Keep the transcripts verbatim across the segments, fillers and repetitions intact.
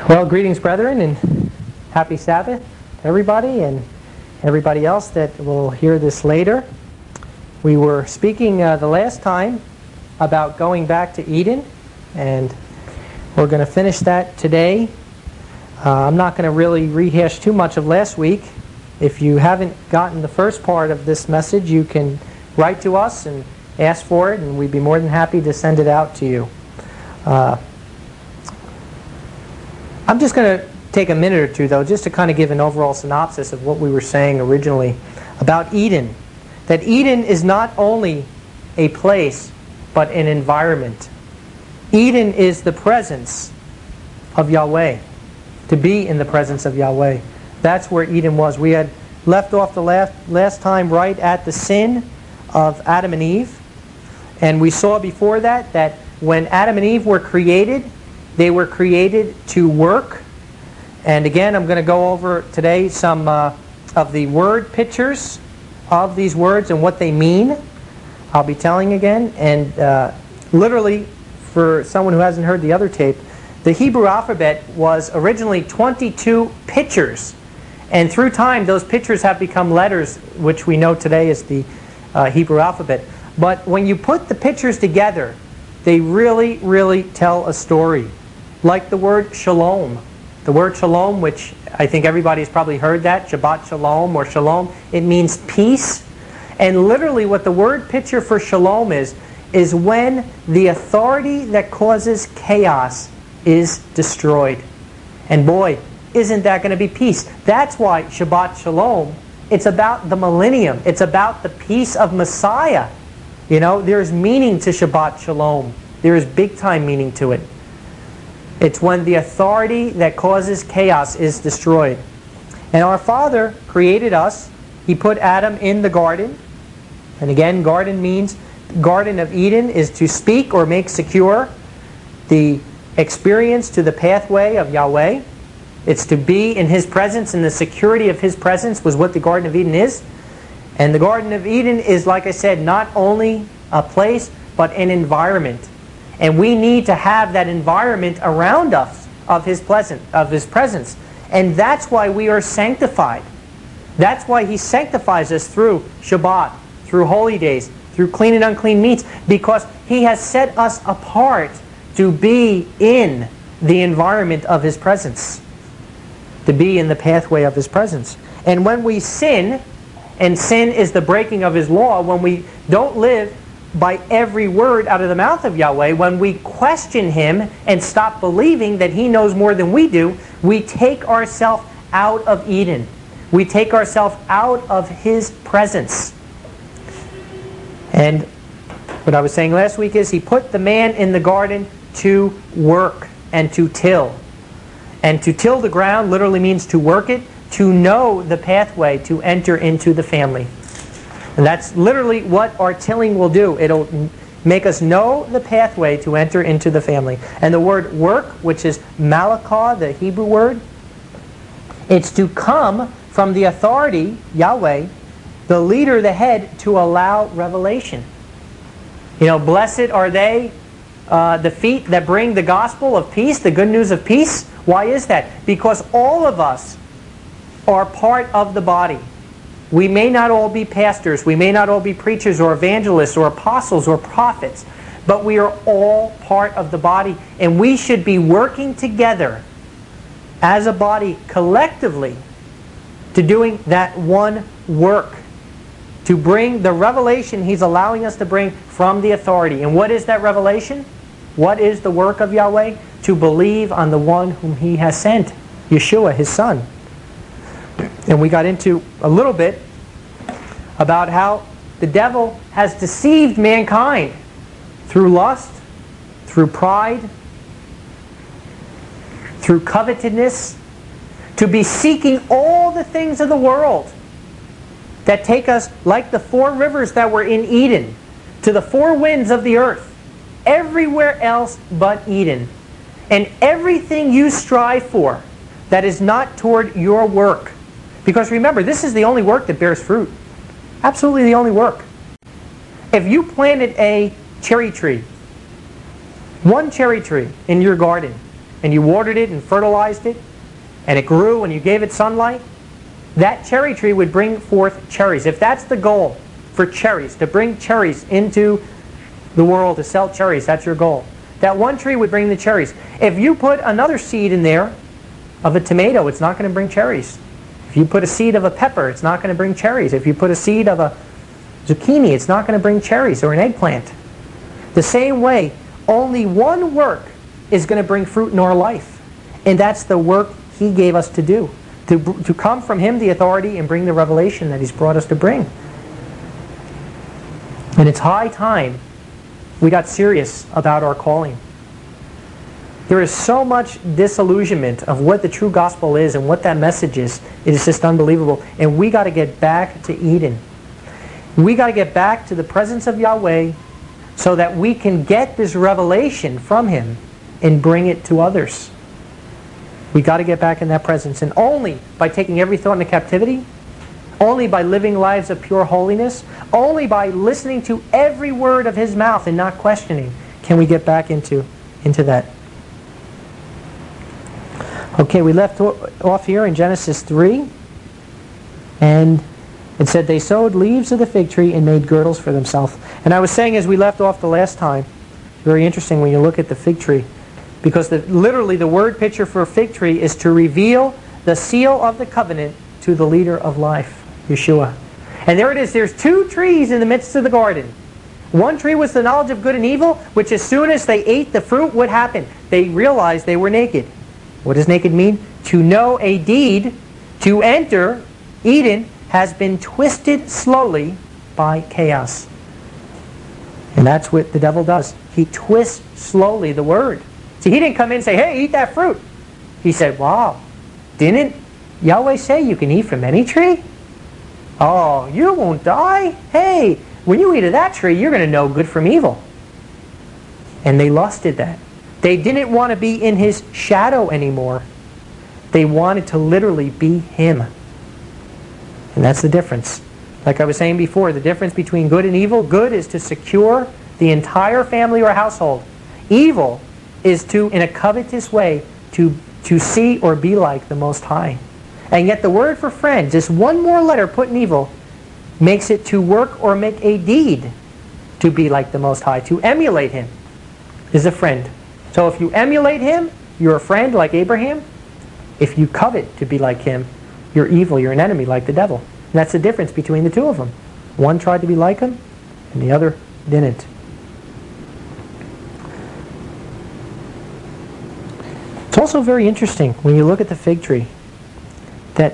Well, greetings, brethren, and happy Sabbath to everybody and everybody else that will hear this later. We were speaking uh, the last time about going back to Eden, and we're going to finish that today. Uh, I'm not going to really rehash too much of last week. If you haven't gotten the first part of this message, you can write to us and ask for it, and we'd be more than happy to send it out to you. Uh, I'm just going to take a minute or two, though, just to kind of give an overall synopsis of what we were saying originally about Eden. That Eden is not only a place, but an environment. Eden is the presence of Yahweh. To be in the presence of Yahweh. That's where Eden was. We had left off the last, last time right at the sin of Adam and Eve. And we saw before that that when Adam and Eve were created, they were created to work. And again, I'm going to go over today some uh, of the word pictures of these words and what they mean. I'll be telling again. And uh, literally, for someone who hasn't heard the other tape, the Hebrew alphabet was originally twenty-two pictures. And through time, those pictures have become letters, which we know today is the uh, Hebrew alphabet. But when you put the pictures together, they really, really tell a story. Like the word shalom. The word shalom, which I think everybody's probably heard that, Shabbat shalom or shalom, it means peace. And literally what the word picture for shalom is, is when the authority that causes chaos is destroyed. And boy, isn't that going to be peace? That's why Shabbat shalom, it's about the millennium. It's about the peace of Messiah. You know, there's meaning to Shabbat shalom. There is big time meaning to it. It's when the authority that causes chaos is destroyed. And our Father created us. He put Adam in the garden. And again, garden means, Garden of Eden is to speak or make secure the experience to the pathway of Yahweh. It's to be in His presence, and the security of His presence was what the Garden of Eden is. And the Garden of Eden is, like I said, not only a place, but an environment. And we need to have that environment around us of His presence, of His presence. And that's why we are sanctified. That's why He sanctifies us through Shabbat, through holy days, through clean and unclean meats, because He has set us apart to be in the environment of His presence, to be in the pathway of His presence. And when we sin, and sin is the breaking of His law, when we don't live by every word out of the mouth of Yahweh, when we question Him and stop believing that He knows more than we do, we take ourselves out of Eden. We take ourselves out of His presence. And what I was saying last week is He put the man in the garden to work and to till. And to till the ground literally means to work it, to know the pathway to enter into the family. And that's literally what our tilling will do. It'll make us know the pathway to enter into the family. And the word work, which is malakah, the Hebrew word, it's to come from the authority, Yahweh, the leader, the head, to allow revelation. You know, blessed are they, uh, the feet that bring the gospel of peace, the good news of peace. Why is that? Because all of us are part of the body. We may not all be pastors, we may not all be preachers or evangelists or apostles or prophets, but we are all part of the body, and we should be working together as a body collectively to doing that one work, to bring the revelation He's allowing us to bring from the authority. And what is that revelation? What is the work of Yahweh? To believe on the one whom He has sent, Yeshua, His Son. And we got into a little bit about how the devil has deceived mankind through lust, through pride, through covetousness, to be seeking all the things of the world that take us, like the four rivers that were in Eden, to the four winds of the earth, everywhere else but Eden. And everything you strive for that is not toward your work. Because remember, this is the only work that bears fruit. Absolutely the only work. If you planted a cherry tree, one cherry tree in your garden, and you watered it and fertilized it, and it grew and you gave it sunlight, that cherry tree would bring forth cherries. If that's the goal for cherries, to bring cherries into the world, to sell cherries, that's your goal. That one tree would bring the cherries. If you put another seed in there of a tomato, it's not going to bring cherries. If you put a seed of a pepper, it's not going to bring cherries. If you put a seed of a zucchini, it's not going to bring cherries, or an eggplant. The same way, only one work is going to bring fruit in our life. And that's the work He gave us to do. To, to come from Him, the authority, and bring the revelation that He's brought us to bring. And it's high time we got serious about our calling. There is so much disillusionment of what the true gospel is and what that message is. It is just unbelievable. And we got to get back to Eden. We got to get back to the presence of Yahweh so that we can get this revelation from Him and bring it to others. We got to get back in that presence. And only by taking every thought into captivity, only by living lives of pure holiness, only by listening to every word of His mouth and not questioning, can we get back into, into that. Okay, we left off here in Genesis three, and it said they sewed leaves of the fig tree and made girdles for themselves. And I was saying as we left off the last time, very interesting when you look at the fig tree, because the, literally the word picture for a fig tree is to reveal the seal of the covenant to the leader of life, Yeshua. And there it is. There's two trees in the midst of the garden. One tree was the knowledge of good and evil, which as soon as they ate the fruit, what happened? They realized they were naked. What does naked mean? To know a deed, to enter Eden, has been twisted slowly by chaos. And that's what the devil does. He twists slowly the word. See, he didn't come in and say, hey, eat that fruit. He said, wow, didn't Yahweh say you can eat from any tree? Oh, you won't die? Hey, when you eat of that tree, you're going to know good from evil. And they lusted that. They didn't want to be in His shadow anymore. They wanted to literally be Him. And that's the difference. Like I was saying before, the difference between good and evil. Good is to secure the entire family or household. Evil is to, in a covetous way, to, to see or be like the Most High. And yet the word for friend, just one more letter put in evil, makes it to work or make a deed to be like the Most High. To emulate Him is a friend. So if you emulate Him, you're a friend like Abraham. If you covet to be like Him, you're evil, you're an enemy like the devil. And that's the difference between the two of them. One tried to be like Him, and the other didn't. It's also very interesting when you look at the fig tree that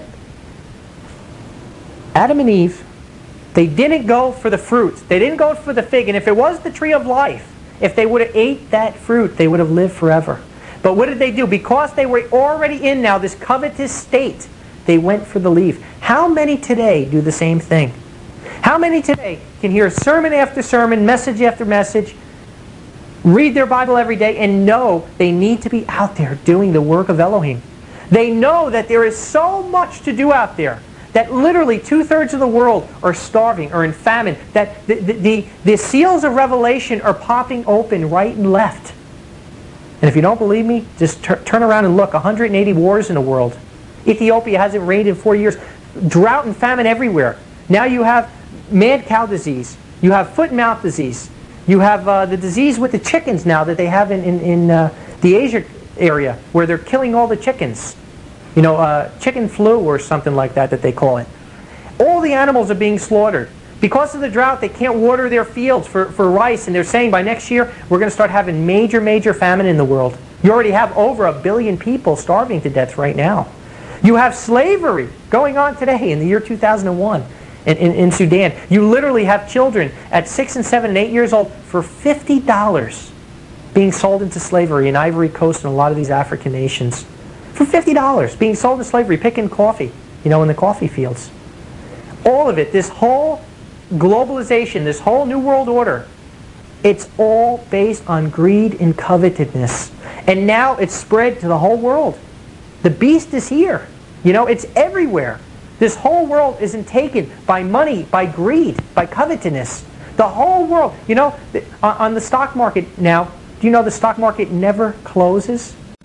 Adam and Eve, they didn't go for the fruit. They didn't go for the fig. And if it was the tree of life, if they would have ate that fruit, they would have lived forever. But what did they do? Because they were already in now this covetous state, they went for the leaf. How many today do the same thing? How many today can hear sermon after sermon, message after message, read their Bible every day, and know they need to be out there doing the work of Elohim? They know that there is so much to do out there, that literally two-thirds of the world are starving or in famine, that the, the, the, the seals of revelation are popping open right and left. And if you don't believe me, just tur turn around and look. one hundred eighty wars in the world. Ethiopia hasn't rained in four years. Drought and famine everywhere. Now you have mad cow disease. You have foot and mouth disease. You have uh, the disease with the chickens now that they have in, in, in uh, the Asia area, where they're killing all the chickens. You know, uh, chicken flu or something like that that they call it. All the animals are being slaughtered. Because of the drought, they can't water their fields for, for rice, and they're saying by next year, we're going to start having major, major famine in the world. You already have over a billion people starving to death right now. You have slavery going on today in the year two thousand one in, in, in Sudan. You literally have children at six and seven and eight years old for fifty dollars being sold into slavery in Ivory Coast and a lot of these African nations. For fifty dollars, being sold into slavery, picking coffee, you know, in the coffee fields. All of it, this whole globalization, this whole New World Order, it's all based on greed and covetousness. And now it's spread to the whole world. The beast is here. You know, it's everywhere. This whole world isn't taken by money, by greed, by covetousness. The whole world. You know, on the stock market now, do you know the stock market never closes?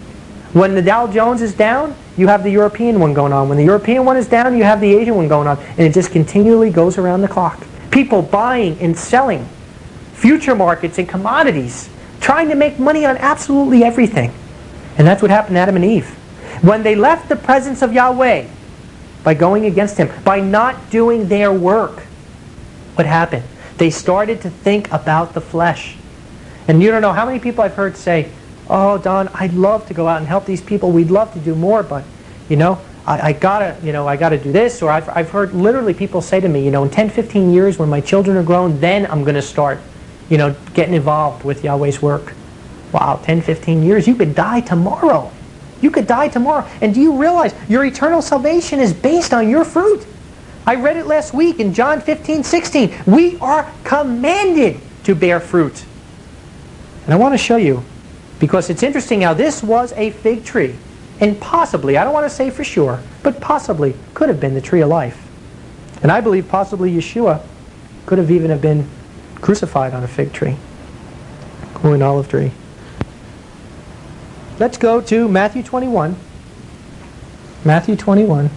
When the Dow Jones is down, you have the European one going on. When the European one is down, you have the Asian one going on. And it just continually goes around the clock. People buying and selling, future markets and commodities, trying to make money on absolutely everything. And that's what happened to Adam and Eve. When they left the presence of Yahweh, by going against Him, by not doing their work, what happened? They started to think about the flesh. And you don't know how many people I've heard say, "Oh, Don, I'd love to go out and help these people. We'd love to do more, but, you know, I, I gotta, you know, I gotta do this." Or I've, I've heard literally people say to me, you know, in ten, fifteen years when my children are grown, then I'm going to start, you know, getting involved with Yahweh's work. Wow, ten, fifteen years, you could die tomorrow. You could die tomorrow. And do you realize your eternal salvation is based on your fruit? I read it last week in John fifteen, sixteen. We are commanded to bear fruit. And I want to show you, because it's interesting how this was a fig tree. And possibly, I don't want to say for sure, but possibly could have been the tree of life. And I believe possibly Yeshua could have even have been crucified on a fig tree or an olive tree. Let's go to Matthew twenty-one. Matthew twenty-one.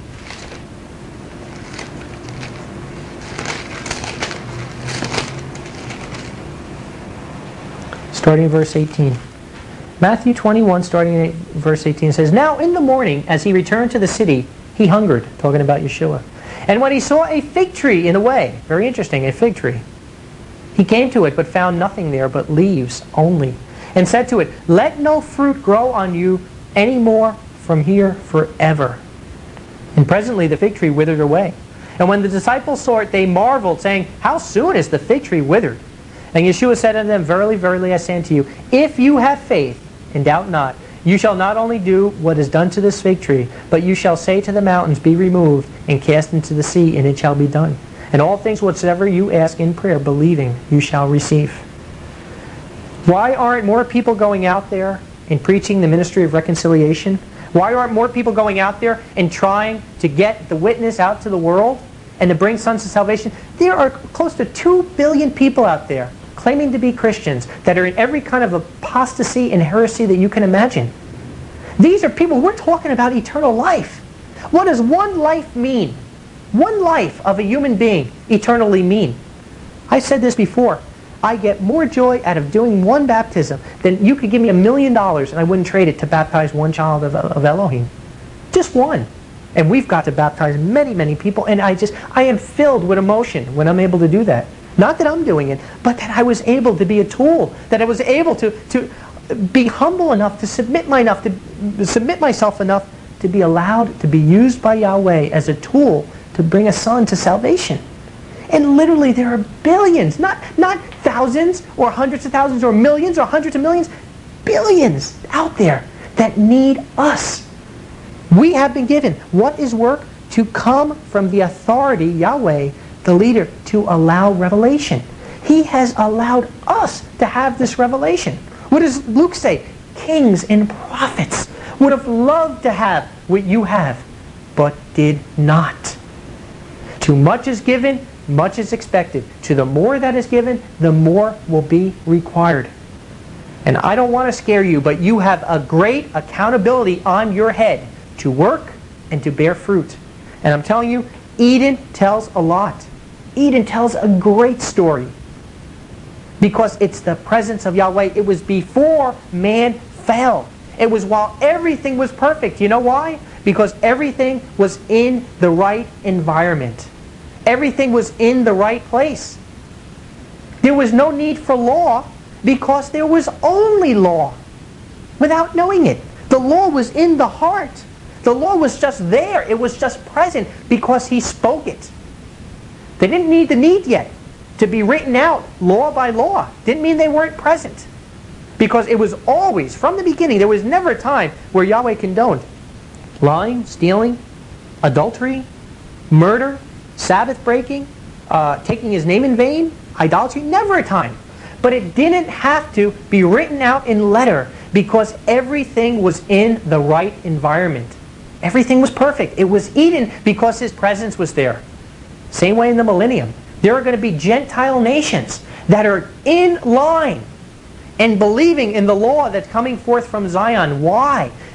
Starting in verse eighteen. Matthew twenty-one, starting in verse eighteen, says, "Now in the morning, as he returned to the city, he hungered," talking about Yeshua. "And when he saw a fig tree in the way," very interesting, a fig tree, "he came to it, but found nothing there but leaves only, and said to it, 'Let no fruit grow on you any more from here forever.' And presently the fig tree withered away. And when the disciples saw it, they marveled, saying, 'How soon is the fig tree withered?' And Yeshua said unto them, 'Verily, verily, I say unto you, if you have faith, and doubt not, you shall not only do what is done to this fig tree, but you shall say to the mountains, Be removed, and cast into the sea, and it shall be done. And all things whatsoever you ask in prayer, believing, you shall receive.'" Why aren't more people going out there and preaching the ministry of reconciliation? Why aren't more people going out there and trying to get the witness out to the world and to bring sons to salvation? There are close to two billion people out there claiming to be Christians that are in every kind of apostasy and heresy that you can imagine. These are people, we're talking about eternal life. What does one life mean? One life of a human being eternally mean? I said this before. I get more joy out of doing one baptism than you could give me a million dollars and I wouldn't trade it to baptize one child of, of Elohim. Just one. And we've got to baptize many, many people, and I just, I am filled with emotion when I'm able to do that. Not that I'm doing it, but that I was able to be a tool, that I was able to, to be humble enough, to submit my enough, to submit myself enough to be allowed to be used by Yahweh as a tool to bring a son to salvation. And literally there are billions, not, not thousands or hundreds of thousands or millions or hundreds of millions, billions out there that need us. We have been given what is work? To come from the authority, Yahweh, the leader, to allow revelation. He has allowed us to have this revelation. What does Luke say? Kings and prophets would have loved to have what you have, but did not. Too much is given, much is expected. To the more that is given, the more will be required. And I don't want to scare you, but you have a great accountability on your head to work and to bear fruit. And I'm telling you, Eden tells a lot. Eden tells a great story. Because it's the presence of Yahweh. It was before man fell. It was while everything was perfect. You know why? Because everything was in the right environment. Everything was in the right place. There was no need for law because there was only law without knowing it. The law was in the heart. The law was just there. It was just present because He spoke it. They didn't need the need yet to be written out law by law. Didn't mean they weren't present. Because it was always, from the beginning, there was never a time where Yahweh condoned lying, stealing, adultery, murder, Sabbath breaking, uh, taking His name in vain, idolatry. Never a time. But it didn't have to be written out in letter because everything was in the right environment. Everything was perfect. It was Eden because His presence was there. Same way in the millennium. There are going to be Gentile nations that are in line and believing in the law that's coming forth from Zion. Why?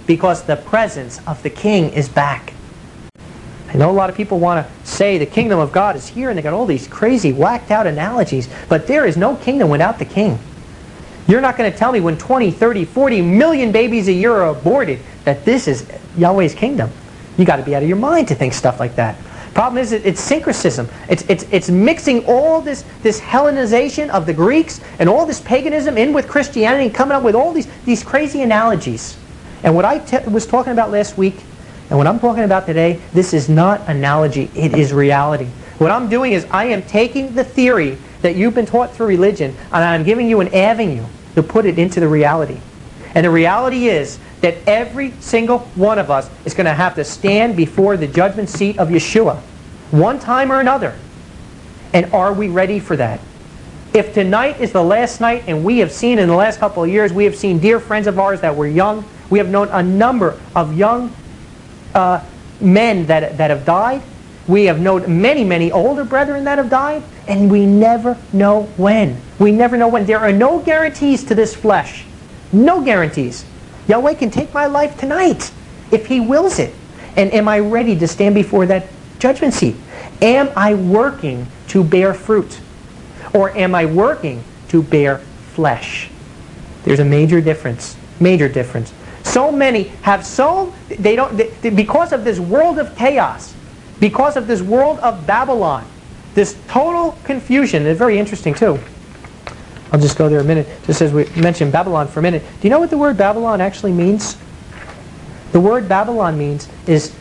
Because the presence of the King is back. I know a lot of people want to say the kingdom of God is here, and they got all these crazy, whacked out analogies, but there is no kingdom without the King. You're not going to tell me when twenty, thirty, forty million babies a year are aborted that this is Yahweh's kingdom. You got to be out of your mind to think stuff like that. Problem is, it's syncretism. It's, it's, it's mixing all this, this Hellenization of the Greeks and all this paganism in with Christianity and coming up with all these, these crazy analogies. And what I t was talking about last week and what I'm talking about today, this is not analogy, it is reality. What I'm doing is I am taking the theory that you've been taught through religion and I'm giving you an avenue to put it into the reality. And the reality is that every single one of us is going to have to stand before the judgment seat of Yeshua, one time or another. And are we ready for that? If tonight is the last night, and we have seen in the last couple of years, we have seen dear friends of ours that were young, we have known a number of young uh, men that, that have died, we have known many, many older brethren that have died, and we never know when. We never know when. There are no guarantees to this flesh. No guarantees. Yahweh can take my life tonight if He wills it. And am I ready to stand before that judgment seat? Am I working to bear fruit? Or am I working to bear flesh? There's a major difference. Major difference. So many have so, they don't, they, because of this world of chaos, because of this world of Babylon, this total confusion, it's very interesting too. I'll just go there a minute, just as we mentioned Babylon for a minute. Do you know what the word Babylon actually means? The word Babylon means is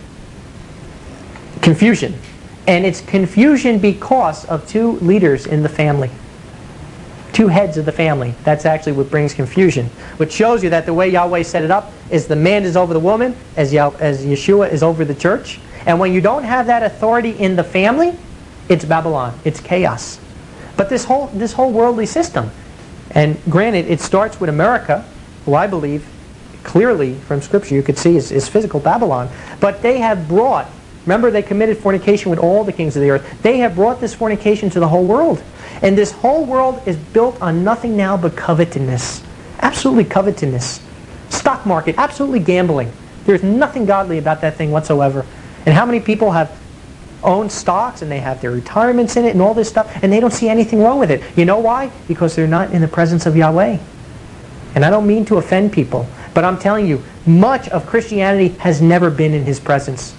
confusion. And it's confusion because of two leaders in the family. Two heads of the family. That's actually what brings confusion. Which shows you that the way Yahweh set it up is the man is over the woman, as, Yah as Yeshua is over the church. And when you don't have that authority in the family, it's Babylon. It's chaos. But this whole, this whole worldly system, and granted, it starts with America, who I believe, clearly from Scripture, you could see is, is physical Babylon. But they have brought, remember they committed fornication with all the kings of the earth. They have brought this fornication to the whole world. And this whole world is built on nothing now but covetousness. Absolutely covetousness. Stock market, absolutely gambling. There's nothing godly about that thing whatsoever. And how many people have owned stocks and they have their retirements in it and all this stuff and they don't see anything wrong with it. You know why? Because they're not in the presence of Yahweh. And I don't mean to offend people, but I'm telling you, much of Christianity has never been in His presence.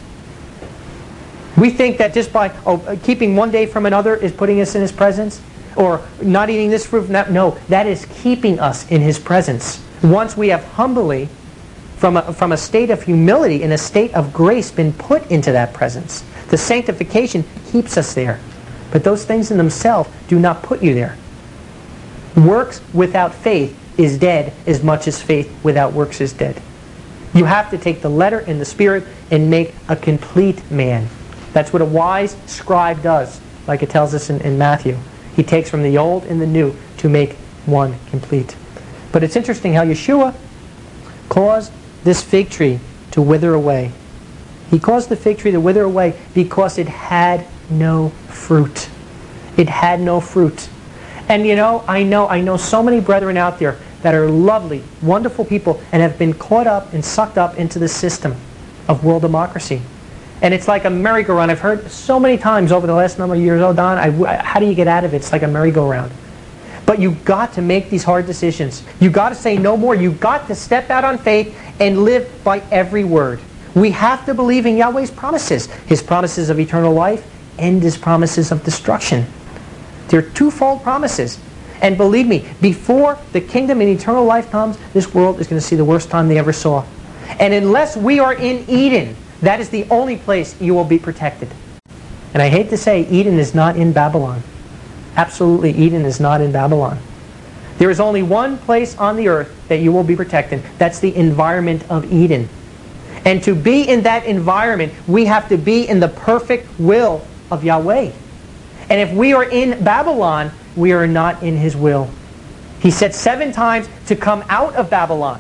We think that just by oh, keeping one day from another is putting us in His presence, or not eating this fruit. That, no, that is keeping us in His presence. Once we have humbly, from a, from a state of humility, in a state of grace, been put into that presence. The sanctification keeps us there. But those things in themselves do not put you there. Works without faith is dead as much as faith without works is dead. You have to take the letter and the spirit and make a complete man. That's what a wise scribe does, like it tells us in, in Matthew. He takes from the old and the new to make one complete. But it's interesting how Yeshua caused this fig tree to wither away. He caused the fig tree to wither away because it had no fruit. It had no fruit. And you know, I know, I know so many brethren out there that are lovely, wonderful people and have been caught up and sucked up into the system of world democracy. And it's like a merry-go-round. I've heard so many times over the last number of years, oh Don, I, how do you get out of it? It's like a merry-go-round. But you've got to make these hard decisions. You've got to say no more. You've got to step out on faith and live by every word. We have to believe in Yahweh's promises. His promises of eternal life and His promises of destruction. They're twofold promises. And believe me, before the kingdom and eternal life comes, this world is going to see the worst time they ever saw. And unless we are in Eden, that is the only place you will be protected. And I hate to say, Eden is not in Babylon. Absolutely, Eden is not in Babylon. There is only one place on the earth that you will be protected. That's the environment of Eden. And to be in that environment, we have to be in the perfect will of Yahweh. And if we are in Babylon, we are not in His will. He said seven times to come out of Babylon.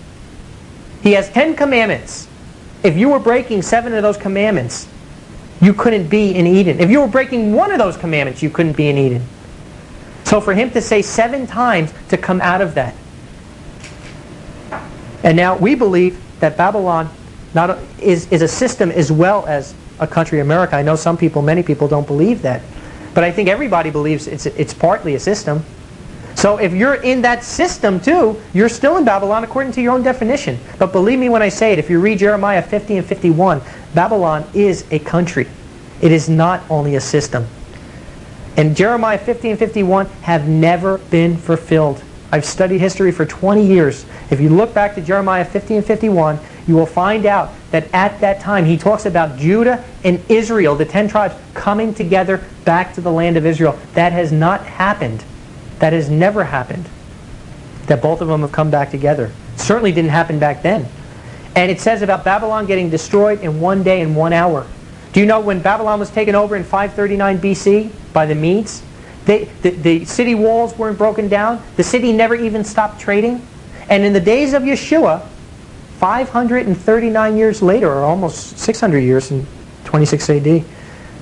He has ten commandments. If you were breaking seven of those commandments, you couldn't be in Eden. If you were breaking one of those commandments, you couldn't be in Eden. So for Him to say seven times to come out of that. And now we believe that Babylon not a, is, is a system as well as a country, America. I know some people, many people don't believe that. But I think everybody believes it's, it's partly a system. So if you're in that system too, you're still in Babylon according to your own definition. But believe me when I say it, if you read Jeremiah fifty and fifty-one, Babylon is a country. It is not only a system. And Jeremiah fifty and fifty-one have never been fulfilled. I've studied history for twenty years. If you look back to Jeremiah fifty and fifty-one, you will find out that at that time he talks about Judah and Israel, the ten tribes, coming together back to the land of Israel. That has not happened. That has never happened. That both of them have come back together. Certainly didn't happen back then. And it says about Babylon getting destroyed in one day and one hour. Do you know when Babylon was taken over in five thirty-nine B C by the Medes? They, the, the city walls weren't broken down. The city never even stopped trading. And in the days of Yeshua, five hundred thirty-nine years later, or almost six hundred years in twenty-six A D,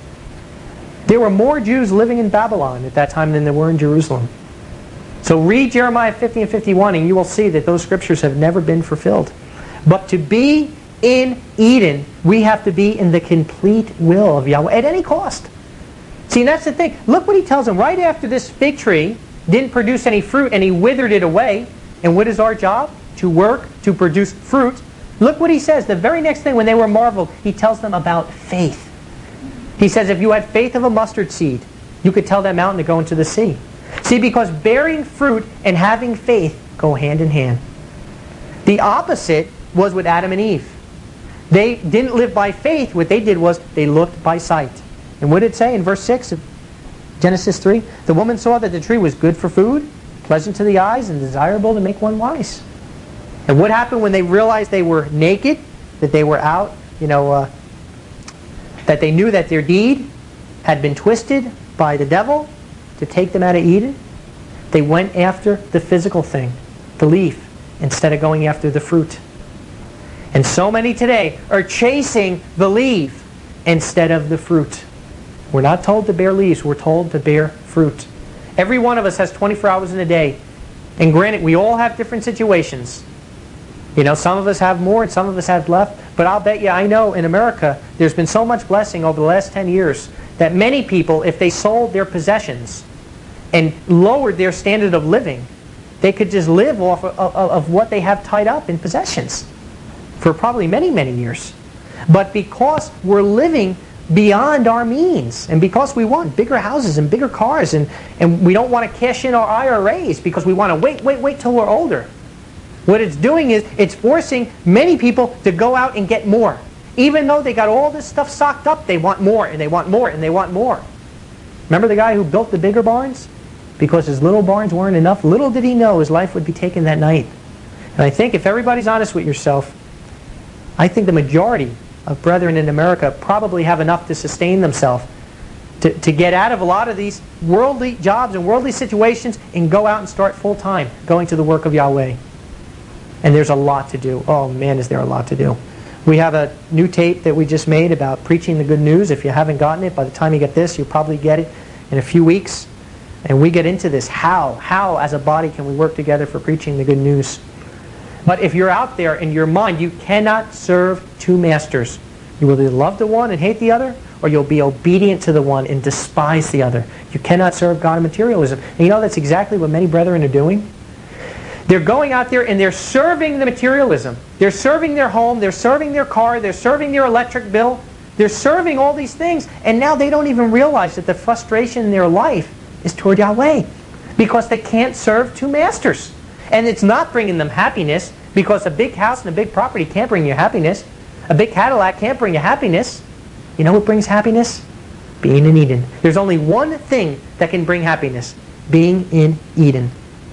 there were more Jews living in Babylon at that time than there were in Jerusalem. So read Jeremiah fifty and fifty-one and you will see that those scriptures have never been fulfilled. But to be in Eden, we have to be in the complete will of Yahweh at any cost. See, and that's the thing. Look what he tells them right after this fig tree didn't produce any fruit and he withered it away. And what is our job? To work, to produce fruit. Look what he says. The very next thing, when they were marveled, he tells them about faith. He says, if you had faith of a mustard seed, you could tell that mountain to go into the sea. See, because bearing fruit and having faith go hand in hand. The opposite was with Adam and Eve. They didn't live by faith. What they did was they looked by sight. And what did it say in verse six of Genesis three? The woman saw that the tree was good for food, pleasant to the eyes, and desirable to make one wise. And what happened when they realized they were naked, that they were out, you know, uh, that they knew that their deed had been twisted by the devil to take them out of Eden? They went after the physical thing, the leaf, instead of going after the fruit. And so many today are chasing the leaf instead of the fruit. We're not told to bear leaves, we're told to bear fruit. Every one of us has twenty-four hours in a day. And granted, we all have different situations. You know, some of us have more and some of us have less. But I'll bet you, I know in America, there's been so much blessing over the last ten years that many people, if they sold their possessions and lowered their standard of living, they could just live off of, of, of what they have tied up in possessions for probably many, many years. But because we're living beyond our means, and because we want bigger houses and bigger cars, and, and we don't want to cash in our I R As because we want to wait, wait, wait till we're older. What it's doing is it's forcing many people to go out and get more. Even though they got all this stuff socked up, they want more, and they want more, and they want more. Remember the guy who built the bigger barns? Because his little barns weren't enough. Little did he know his life would be taken that night. And I think if everybody's honest with yourself, I think the majority of brethren in America probably have enough to sustain themselves, to, to get out of a lot of these worldly jobs and worldly situations and go out and start full-time going to the work of Yahweh. And there's a lot to do. Oh man, is there a lot to do. We have a new tape that we just made about preaching the good news. If you haven't gotten it, by the time you get this, you'll probably get it in a few weeks. And we get into this. How? How as a body can we work together for preaching the good news? But if you're out there in your mind, you cannot serve two masters. You will either love the one and hate the other, or you'll be obedient to the one and despise the other. You cannot serve God and materialism. And you know that's exactly what many brethren are doing? They're going out there and they're serving the materialism. They're serving their home, they're serving their car, they're serving their electric bill. They're serving all these things, and now they don't even realize that the frustration in their life is toward Yahweh, because they can't serve two masters. And it's not bringing them happiness, because a big house and a big property can't bring you happiness. A big Cadillac can't bring you happiness. You know what brings happiness? Being in Eden. There's only one thing that can bring happiness. Being in Eden.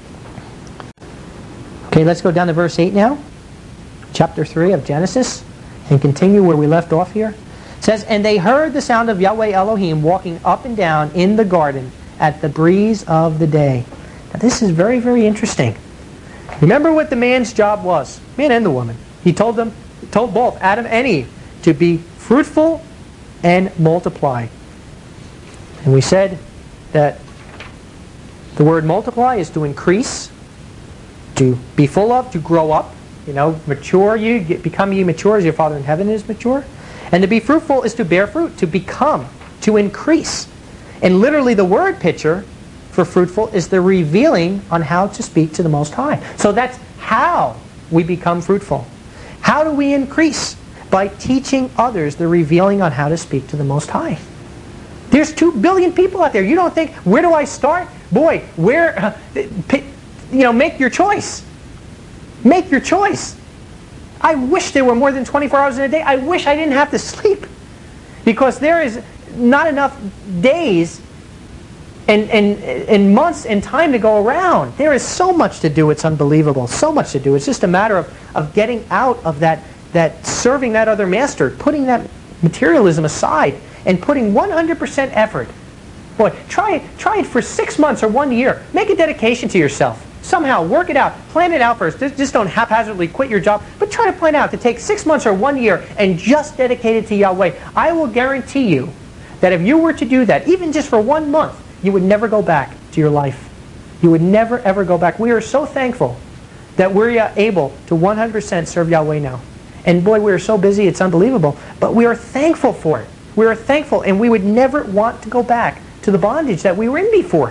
Okay, let's go down to verse eight now. Chapter three of Genesis. And continue where we left off here. It says, and they heard the sound of Yahweh Elohim walking up and down in the garden at the breeze of the day. Now this is very, very interesting. Remember what the man's job was. Man and the woman. He told them, told both Adam and Eve to be fruitful and multiply. And we said that the word multiply is to increase, to be full of, to grow up. You know, mature you, get, become ye mature as your Father in heaven is mature. And to be fruitful is to bear fruit, to become, to increase. And literally the word picture for fruitful is the revealing on how to speak to the Most High. So that's how we become fruitful. How do we increase? By teaching others the revealing on how to speak to the Most High. There's two billion people out there. You don't think, where do I start? Boy, where, uh, you know, make your choice. Make your choice. I wish there were more than twenty-four hours in a day. I wish I didn't have to sleep. Because there is not enough days and, and, and months and time to go around. There is so much to do. It's unbelievable. So much to do. It's just a matter of, of getting out of that, that serving that other master, putting that materialism aside, and putting one hundred percent effort. Boy, try it, try it for six months or one year. Make a dedication to yourself. Somehow, work it out. Plan it out first. Just don't haphazardly quit your job. But try to plan out to take six months or one year and just dedicate it to Yahweh. I will guarantee you that if you were to do that, even just for one month, you would never go back to your life. You would never, ever go back. We are so thankful that we're able to one hundred percent serve Yahweh now. And boy, we are so busy, it's unbelievable. But we are thankful for it. We are thankful, and we would never want to go back to the bondage that we were in before.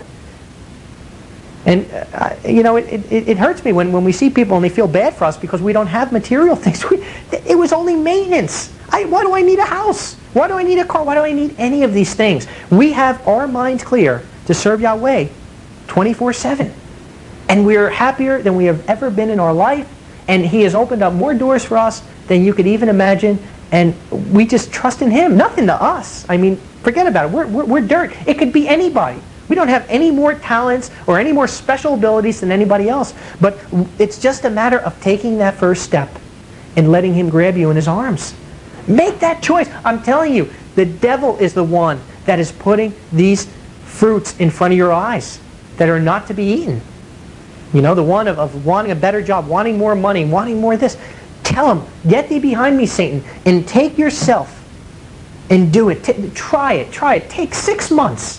And, uh, you know, it, it, it hurts me when, when we see people and they feel bad for us because we don't have material things. We, it was only maintenance. I, why do I need a house? Why do I need a car? Why do I need any of these things? We have our minds clear to serve Yahweh twenty-four seven. And we're happier than we have ever been in our life. And He has opened up more doors for us than you could even imagine. And we just trust in Him. Nothing to us. I mean, forget about it. We're, we're, we're dirt. It could be anybody. We don't have any more talents or any more special abilities than anybody else. But it's just a matter of taking that first step and letting Him grab you in His arms. Make that choice. I'm telling you, the devil is the one that is putting these fruits in front of your eyes that are not to be eaten. You know, the one of, of wanting a better job, wanting more money, wanting more of this. Tell him, get thee behind me, Satan, and take yourself and do it. T- try it. Try it. Take six months.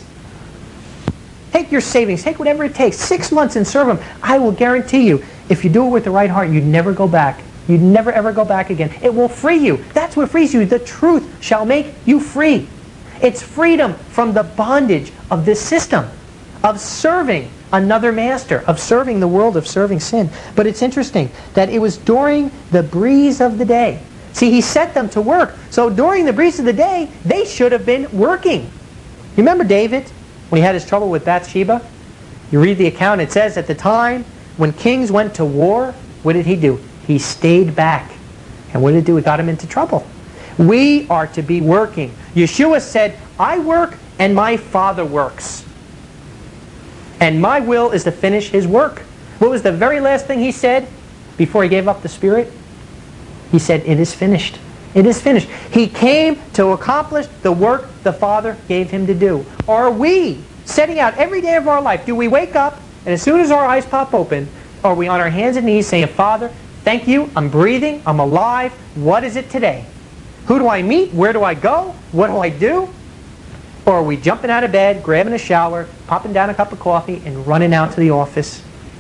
Take your savings. Take whatever it takes. Six months and serve Him. I will guarantee you, if you do it with the right heart, you'd never go back. You'd never ever go back again. It will free you. That's what frees you. The truth shall make you free. It's freedom from the bondage of this system, of serving another master, of serving the world, of serving sin. But it's interesting that it was during the breeze of the day. See, He set them to work. So during the breeze of the day, they should have been working. You remember David, when he had his trouble with Bathsheba? You read the account, it says at the time when kings went to war, what did he do? He stayed back. And what did it do? It got him into trouble. We are to be working. Yeshua said, I work and my Father works. And my will is to finish His work. What was the very last thing He said before He gave up the Spirit? He said, it is finished. It is finished. He came to accomplish the work the Father gave Him to do. Are we setting out every day of our life? Do we wake up and as soon as our eyes pop open, are we on our hands and knees saying, Father, thank you, I'm breathing, I'm alive, what is it today? Who do I meet? Where do I go? What do I do? Or are we jumping out of bed, grabbing a shower, popping down a cup of coffee, and running out to the office?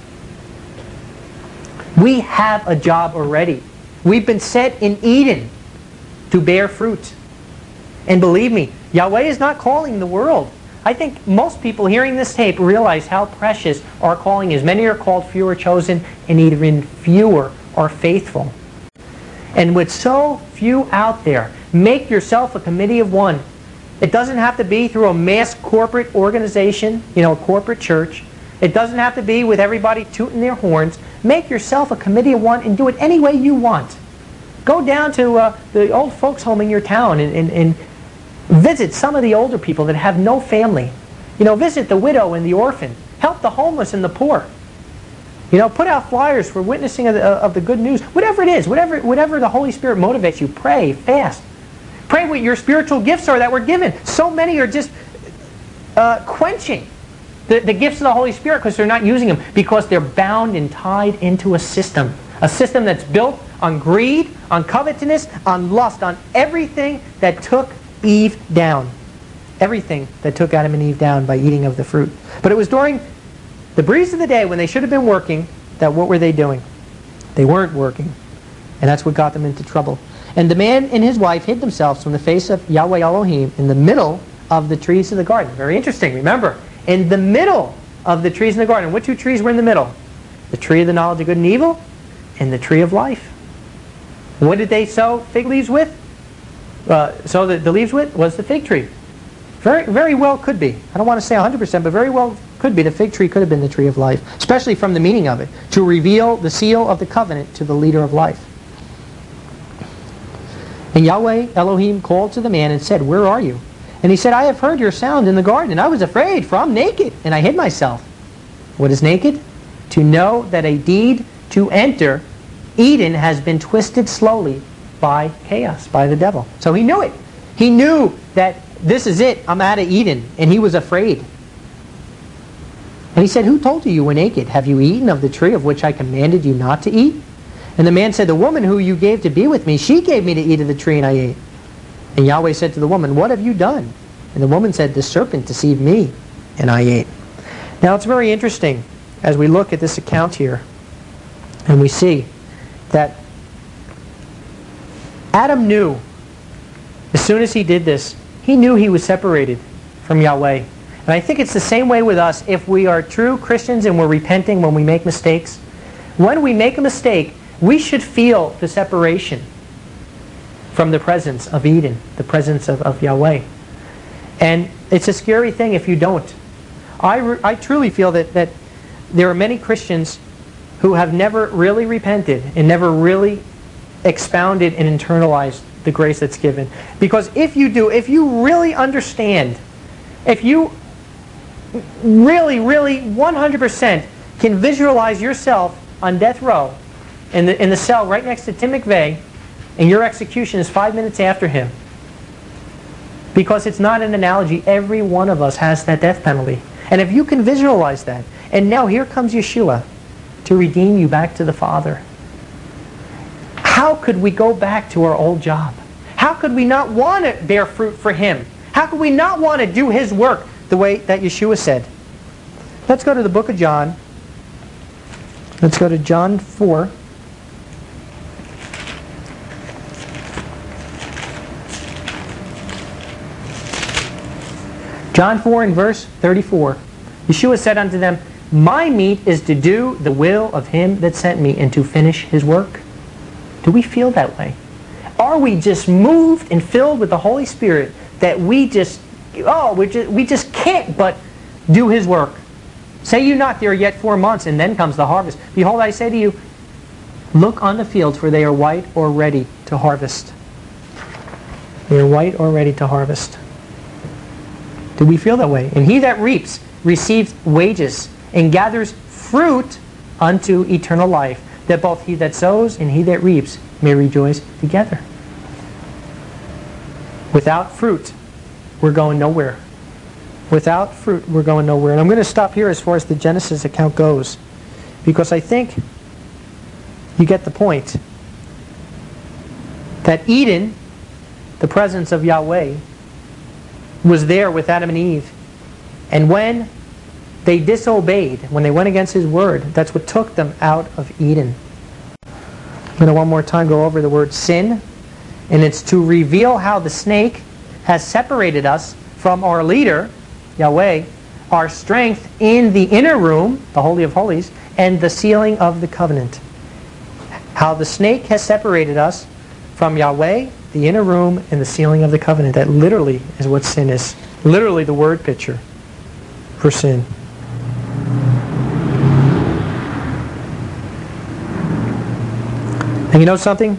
We have a job already. We've been set in Eden to bear fruit. And believe me, Yahweh is not calling the world. I think most people hearing this tape realize how precious our calling is. Many are called, few are chosen, and even fewer are faithful. And with so few out there, make yourself a committee of one. It doesn't have to be through a mass corporate organization, you know, a corporate church. It doesn't have to be with everybody tooting their horns. Make yourself a committee of one and do it any way you want. Go down to uh, the old folks home in your town and, and, and visit some of the older people that have no family. You know, visit the widow and the orphan. Help the homeless and the poor. You know, put out flyers for witnessing of the, uh, of the good news. Whatever it is, whatever, whatever the Holy Spirit motivates you, pray, fast. Pray what your spiritual gifts are that were given. So many are just uh, quenching the, the gifts of the Holy Spirit because they're not using them, because they're bound and tied into a system. A system that's built on greed, on covetousness, on lust, on everything that took Eve down. Everything that took Adam and Eve down by eating of the fruit. But it was during the breeze of the day when they should have been working that what were they doing? They weren't working. And that's what got them into trouble. And the man and his wife hid themselves from the face of Yahweh Elohim in the middle of the trees of the garden. Very interesting. Remember, in the middle of the trees in the garden. What two trees were in the middle? The tree of the knowledge of good and evil and the tree of life. What did they sow fig leaves with? Uh, sow the, the leaves with? Was the fig tree. Very, very well could be. I don't want to say one hundred percent, but very well could be. The fig tree could have been the tree of life, especially from the meaning of it, to reveal the seal of the covenant to the leader of life. And Yahweh Elohim called to the man and said, "Where are you?" And he said, "I have heard your sound in the garden, and I was afraid, for I'm naked, and I hid myself." What is naked? To know that a deed to enter Eden has been twisted slowly by chaos, by the devil. So he knew it. He knew that this is it, I'm out of Eden, and he was afraid. And he said, "Who told you you were naked? Have you eaten of the tree of which I commanded you not to eat?" And the man said, "The woman who you gave to be with me, she gave me to eat of the tree, and I ate." And Yahweh said to the woman, "What have you done?" And the woman said, "The serpent deceived me, and I ate." Now it's very interesting as we look at this account here, and we see that Adam knew, as soon as he did this, he knew he was separated from Yahweh. And I think it's the same way with us. If we are true Christians and we're repenting when we make mistakes, when we make a mistake, we should feel the separation from the presence of Eden, the presence of, of Yahweh. And it's a scary thing if you don't. I, re I truly feel that, that there are many Christians who have never really repented and never really expounded and internalized the grace that's given. Because if you do, if you really understand, if you really, really one hundred percent can visualize yourself on death row in the, in the cell right next to Tim McVeigh, and your execution is five minutes after him, because it's not an analogy, every one of us has that death penalty. And if you can visualize that, and now here comes Yeshua to redeem you back to the Father, how could we go back to our old job? How could we not want to bear fruit for Him? How could we not want to do His work the way that Yeshua said? Let's go to the book of John. Let's go to John four. John four and verse thirty-four. Yeshua said unto them, "My meat is to do the will of Him that sent me and to finish His work." Do we feel that way? Are we just moved and filled with the Holy Spirit that we just, oh, we just, we just can't but do His work? Say you not, there are yet four months, and then comes the harvest. Behold, I say to you, look on the fields, for they are white or ready to harvest. They are white or ready to harvest. Do we feel that way? And he that reaps receives wages and gathers fruit unto eternal life, that both he that sows and he that reaps may rejoice together. Without fruit, we're going nowhere. Without fruit, we're going nowhere. And I'm going to stop here as far as the Genesis account goes, because I think you get the point. That Eden, the presence of Yahweh, was there with Adam and Eve. And when they disobeyed, when they went against His word, that's what took them out of Eden. I'm going to one more time go over the word sin. And it's to reveal how the snake has separated us from our leader, Yahweh, our strength in the inner room, the Holy of Holies, and the sealing of the covenant. How the snake has separated us from Yahweh, the inner room, and the sealing of the covenant. That literally is what sin is. Literally the word picture for sin. And you know something?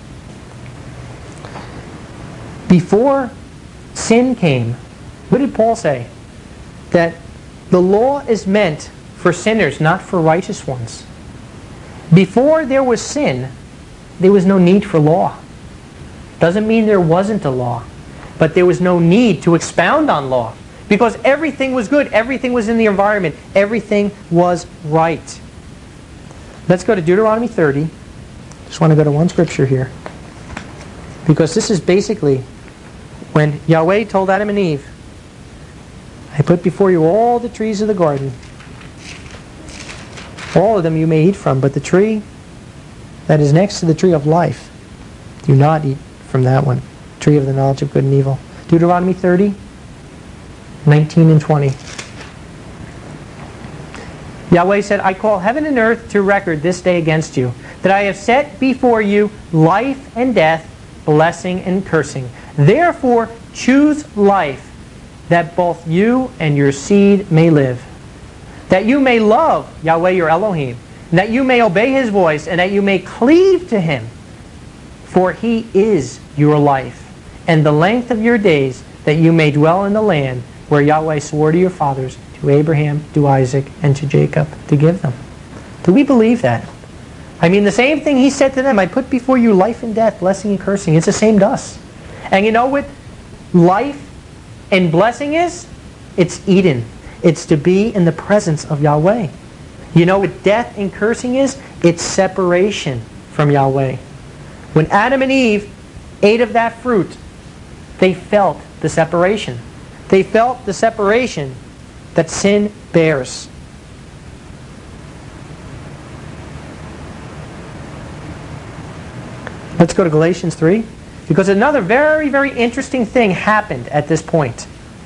Before sin came, what did Paul say? That the law is meant for sinners, not for righteous ones. Before there was sin, there was no need for law. Doesn't mean there wasn't a law, but there was no need to expound on law, because everything was good, everything was in the environment, everything was right. Let's go to Deuteronomy thirty. Just want to go to one scripture here, because this is basically when Yahweh told Adam and Eve, "I put before you all the trees of the garden. All of them you may eat from, but the tree that is next to the tree of life. Do not eat from that one. Tree of the knowledge of good and evil. Deuteronomy thirty, nineteen and twenty. Yahweh said, I call heaven and earth to record this day against you, that I have set before you life and death, blessing and cursing. Therefore choose life, that both you and your seed may live, that you may love Yahweh your Elohim, and that you may obey His voice, and that you may cleave to Him. For He is your life, and the length of your days, that you may dwell in the land where Yahweh swore to your fathers, to Abraham, to Isaac, and to Jacob, to give them. Do we believe that? I mean, the same thing He said to them, I put before you life and death, blessing and cursing. It's the same to us. And you know what life and blessing is? It's Eden. It's to be in the presence of Yahweh. You know what death and cursing is? It's separation from Yahweh. When Adam and Eve ate of that fruit, they felt the separation. They felt the separation that sin bears. Let's go to Galatians three. Because another very, very interesting thing happened at this point.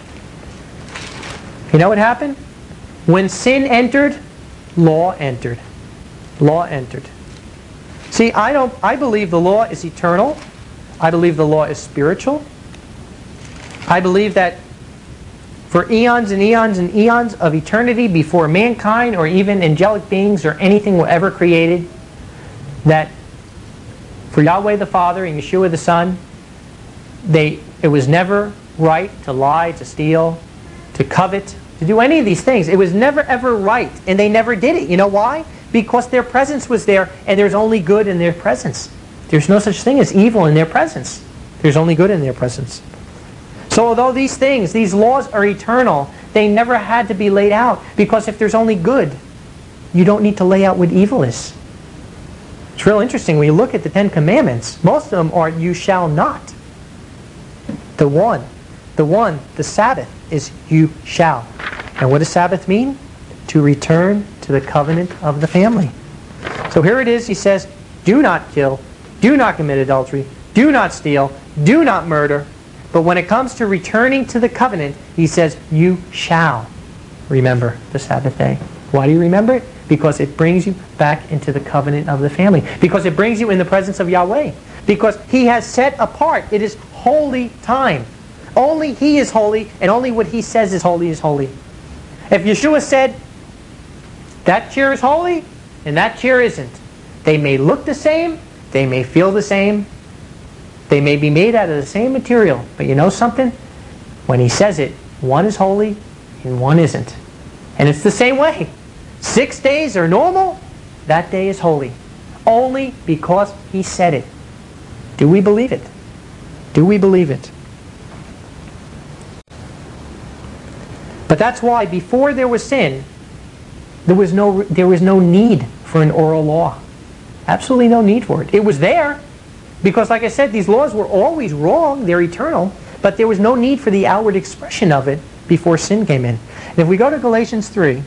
You know what happened? When sin entered, law entered. Law entered. See, I don't I believe the law is eternal. I believe the law is spiritual. I believe that for eons and eons and eons of eternity before mankind or even angelic beings or anything were ever created, that for Yahweh the Father and Yeshua the Son, they it was never right to lie, to steal, to covet, to do any of these things. It was never ever right, and they never did it. You know why? Because their presence was there, and there's only good in their presence. There's no such thing as evil in their presence. There's only good in their presence. So although these things, these laws are eternal, they never had to be laid out, because if there's only good, you don't need to lay out what evil is. It's real interesting when you look at the Ten Commandments. Most of them are you shall not. The one, the one, the Sabbath is you shall. And what does Sabbath mean? To return to the covenant of the family. So here it is, he says, do not kill, do not commit adultery, do not steal, do not murder. But when it comes to returning to the covenant, he says, you shall remember the Sabbath day. Why do you remember it? Because it brings you back into the covenant of the family. Because it brings you in the presence of Yahweh. Because He has set apart. It is holy time. Only He is holy, and only what He says is holy is holy. If Yeshua said, that chair is holy, and that chair isn't, they may look the same, they may feel the same, they may be made out of the same material, but you know something? When He says it, one is holy and one isn't. And it's the same way. Six days are normal, that day is holy. Only because He said it. Do we believe it? Do we believe it? But that's why before there was sin, there was no, there was no need for an oral law. Absolutely no need for it. It was there because, like I said, these laws were always wrong. They're eternal. But there was no need for the outward expression of it before sin came in. And if we go to Galatians three,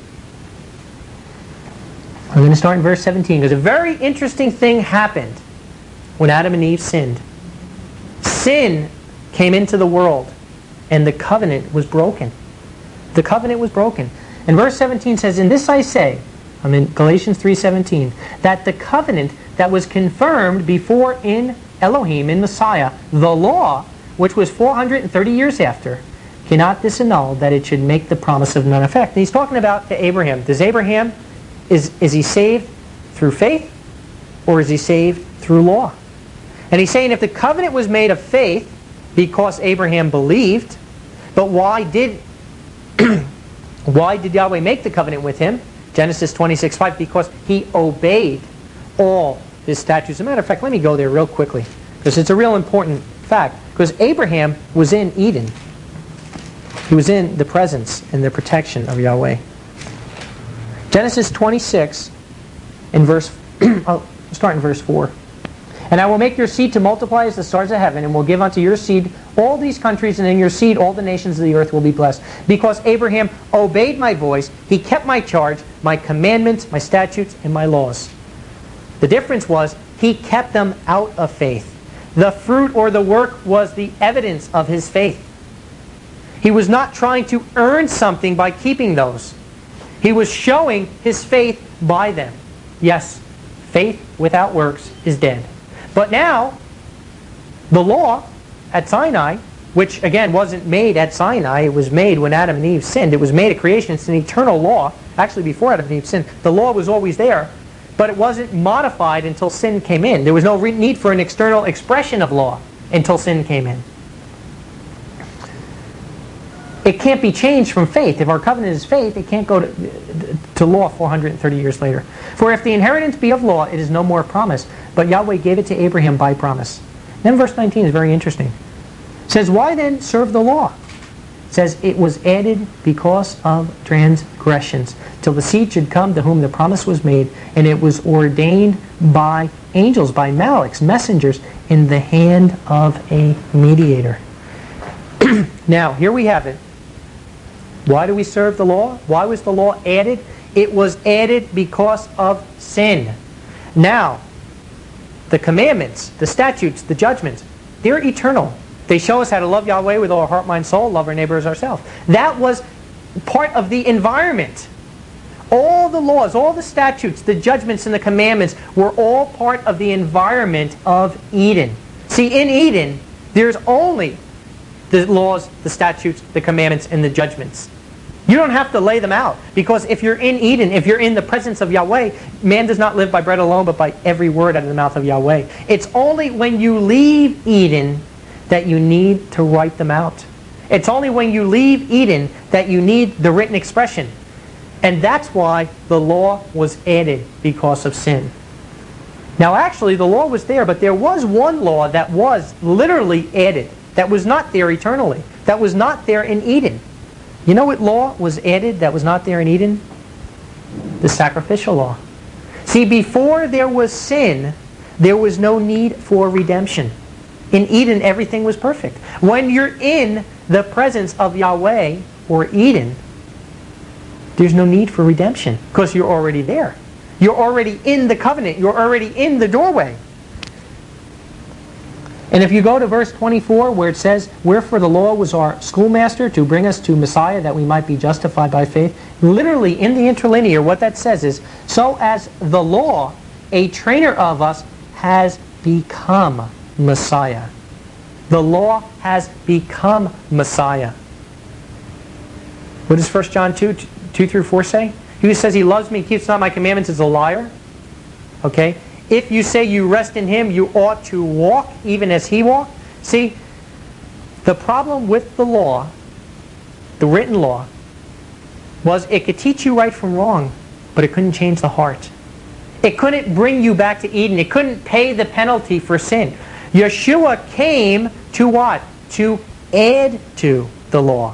I'm going to start in verse seventeen, because a very interesting thing happened when Adam and Eve sinned. Sin came into the world, and the covenant was broken. The covenant was broken. And verse seventeen says, "In this I say," I'm in Galatians three seventeen, "that the covenant that was confirmed before in Elohim, in Messiah, the law, which was four hundred thirty years after, cannot disannul that it should make the promise of none effect." And he's talking about to Abraham. Does Abraham, is, is he saved through faith, or is he saved through law? And he's saying if the covenant was made of faith because Abraham believed, but why did why did Yahweh make the covenant with him? Genesis twenty-six five, because he obeyed all His statutes. As a matter of fact, let me go there real quickly, because it's a real important fact. Because Abraham was in Eden. He was in the presence and the protection of Yahweh. Genesis twenty-six, in verse, I'll start in verse four. "And I will make your seed to multiply as the stars of heaven, and will give unto your seed all these countries, and in your seed all the nations of the earth will be blessed. Because Abraham obeyed my voice, he kept my charge, my commandments, my statutes, and my laws." The difference was, he kept them out of faith. The fruit or the work was the evidence of his faith. He was not trying to earn something by keeping those. He was showing his faith by them. Yes, faith without works is dead. But now, the law at Sinai, which again wasn't made at Sinai, it was made when Adam and Eve sinned. It was made at creation. It's an eternal law. Actually, before Adam and Eve sinned, the law was always there, but it wasn't modified until sin came in. There was no re- need for an external expression of law until sin came in. It can't be changed from faith. If our covenant is faith, it can't go to, to law four hundred thirty years later. For if the inheritance be of law, it is no more promise, but Yahweh gave it to Abraham by promise. Then verse nineteen is very interesting. It says, why then serve the law? It says, it was added because of transgressions, till the seed should come to whom the promise was made, and it was ordained by angels, by Malaks, messengers, in the hand of a mediator. Now, here we have it. Why do we serve the law? Why was the law added? It was added because of sin. Now, the commandments, the statutes, the judgments, they're eternal. They show us how to love Yahweh with all our heart, mind, soul, love our neighbor as ourselves. That was part of the environment. All the laws, all the statutes, the judgments, and the commandments were all part of the environment of Eden. See, in Eden, there's only the laws, the statutes, the commandments, and the judgments. You don't have to lay them out, because if you're in Eden, if you're in the presence of Yahweh, man does not live by bread alone, but by every word out of the mouth of Yahweh. It's only when you leave Eden that you need to write them out. It's only when you leave Eden that you need the written expression. And that's why the law was added, because of sin. Now actually the law was there, but there was one law that was literally added, that was not there eternally, that was not there in Eden. You know what law was added that was not there in Eden? The sacrificial law. See, before there was sin, there was no need for redemption. In Eden, everything was perfect. When you're in the presence of Yahweh, or Eden, there's no need for redemption, because you're already there. You're already in the covenant. You're already in the doorway. And if you go to verse twenty-four, where it says, wherefore the law was our schoolmaster to bring us to Messiah, that we might be justified by faith. Literally, in the interlinear, what that says is, so as the law, a trainer of us, has become Messiah. The law has become Messiah. What does First John two, two through four say? He who says he loves me and keeps not my commandments is a liar. Okay? If you say you rest in him, you ought to walk even as he walked. See, the problem with the law, the written law, was it could teach you right from wrong, but it couldn't change the heart. It couldn't bring you back to Eden. It couldn't pay the penalty for sin. Yeshua came to what? To add to the law.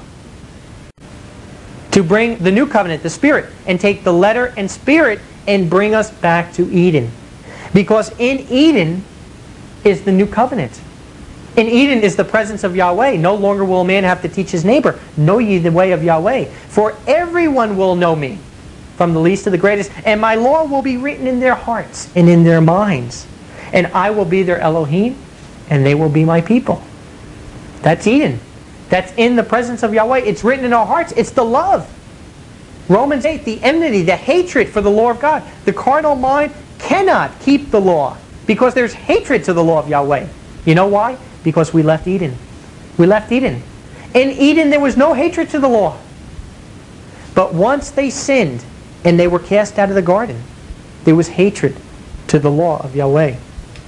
To bring the new covenant, the Spirit, and take the letter and Spirit and bring us back to Eden. Because in Eden is the new covenant. In Eden is the presence of Yahweh. No longer will a man have to teach his neighbor, know ye the way of Yahweh. For everyone will know me, from the least to the greatest, and my law will be written in their hearts and in their minds. And I will be their Elohim, and they will be my people. That's Eden. That's in the presence of Yahweh. It's written in our hearts. It's the love. Romans eight, the enmity, the hatred for the law of God. The carnal mind cannot keep the law because there's hatred to the law of Yahweh. You know why? Because we left Eden. We left Eden. In Eden there was no hatred to the law. But once they sinned and they were cast out of the garden, there was hatred to the law of Yahweh.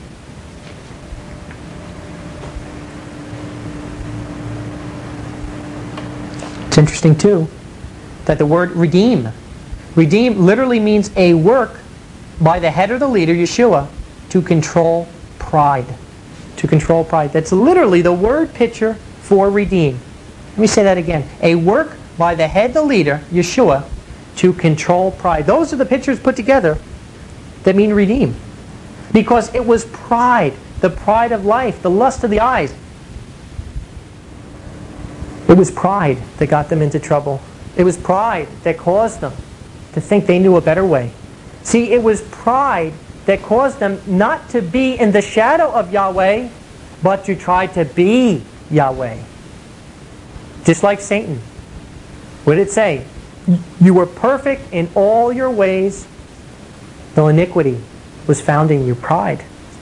It's interesting too that the word redeem, redeem literally means a work by the head or the leader, Yeshua, to control pride. To control pride. That's literally the word picture for redeem. Let me say that again. A work by the head, the leader, Yeshua, to control pride. Those are the pictures put together that mean redeem. Because it was pride, the pride of life, the lust of the eyes. It was pride that got them into trouble. It was pride that caused them to think they knew a better way. See, it was pride that caused them not to be in the shadow of Yahweh, but to try to be Yahweh. Just like Satan. What did it say? You were perfect in all your ways, though iniquity was found in your pride.